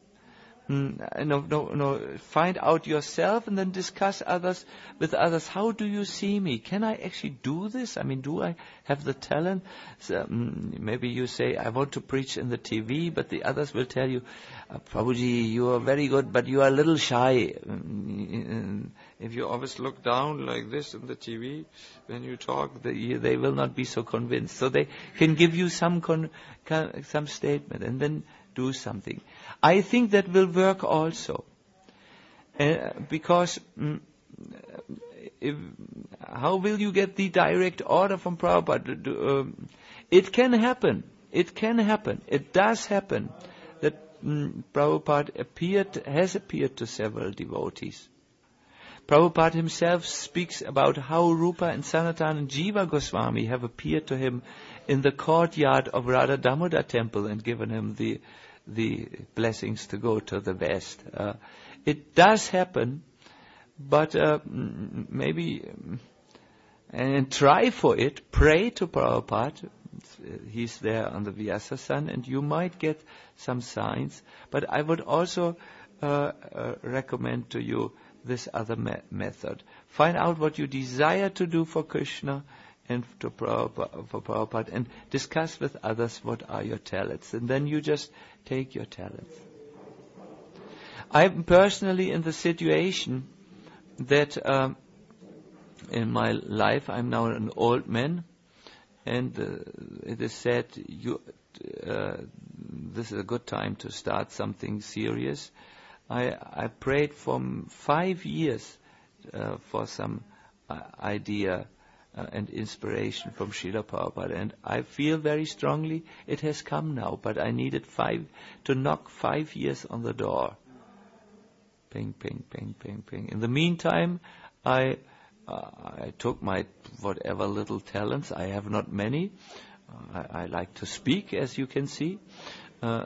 Find out yourself and then discuss with others. How do you see me? Can I actually do this? I mean, do I have the talent? So, maybe you say, I want to preach in the TV, but the others will tell you, Prabhuji, you are very good, but you are a little shy. If you always look down like this in the TV, when you talk, they will not be so convinced. So they can give you some statement and then do something. I think that will work also. Because how will you get the direct order from Prabhupada? It can happen. it can happen. It does happen that Prabhupada has appeared to several devotees. Prabhupada himself speaks about how Rupa and Sanatana and Jiva Goswami have appeared to him in the courtyard of Radha Damodar temple and given him the blessings to go to the West. It does happen, but maybe and try for it. Pray to Prabhupada. He's there on the Vyasa-san, and you might get some signs. But I would also recommend to you this other method. Find out what you desire to do for Krishna and for Prabhupada, and discuss with others what are your talents. And then you just take your talents. I'm personally in the situation that in my life, I'm now an old man, and it is said this is a good time to start something serious. I prayed for 5 years for some idea and inspiration from Srila Prabhupada, and I feel very strongly it has come now, but I needed to knock 5 years on the door. Ping, ping, ping, ping, ping. In the meantime, I took my whatever little talents. I have not many. I like to speak, as you can see. I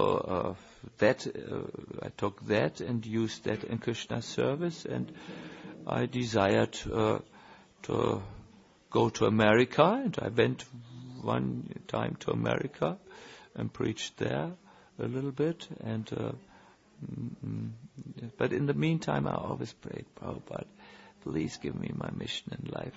took that and used that in Krishna's service, and I desired to go to America, and I went one time to America and preached there a little bit, and but in the meantime I always prayed, Prabhupada, please give me my mission in life.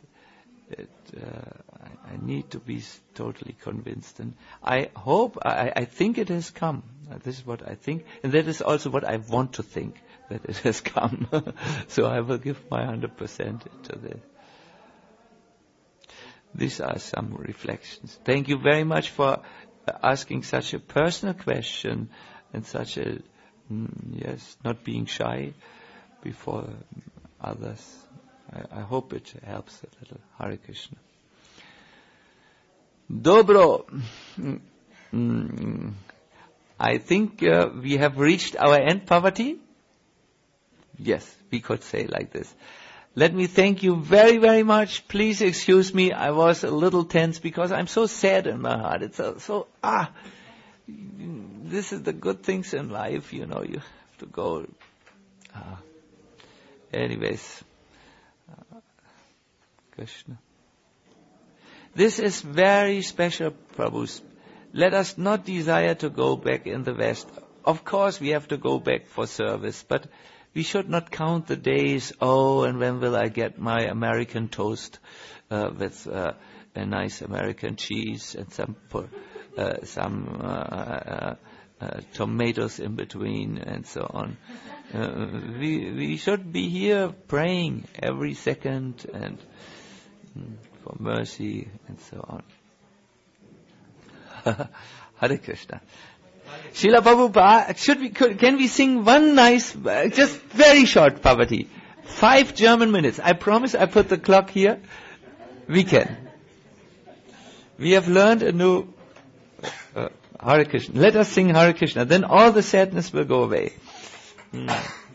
I need to be totally convinced, and I hope, I think it has come. This is what I think, and that is also what I want to think, that it has come. So I will give my 100% to this. These are some reflections. Thank you very much for asking such a personal question and such a, not being shy before others. I hope it helps a little. Hare Krishna. Dobro. I think we have reached our end, Parvati. Yes, we could say like this. Let me thank you very, very much. Please excuse me. I was a little tense because I'm so sad in my heart. It's this is the good things in life, you have to go. Anyways. Krishna. This is very special, Prabhus. Let us not desire to go back in the West. Of course, we have to go back for service, but we should not count the days. And when will I get my American toast with a nice American cheese and some tomatoes in between and so on. We should be here praying every second and for mercy and so on. Hare Krishna. Srila Prabhupada, can we sing one nice, just very short, Parvati? 5 German minutes. I promise I put the clock here. We can. We have learned a new Hare Krishna. Let us sing Hare Krishna. Then all the sadness will go away.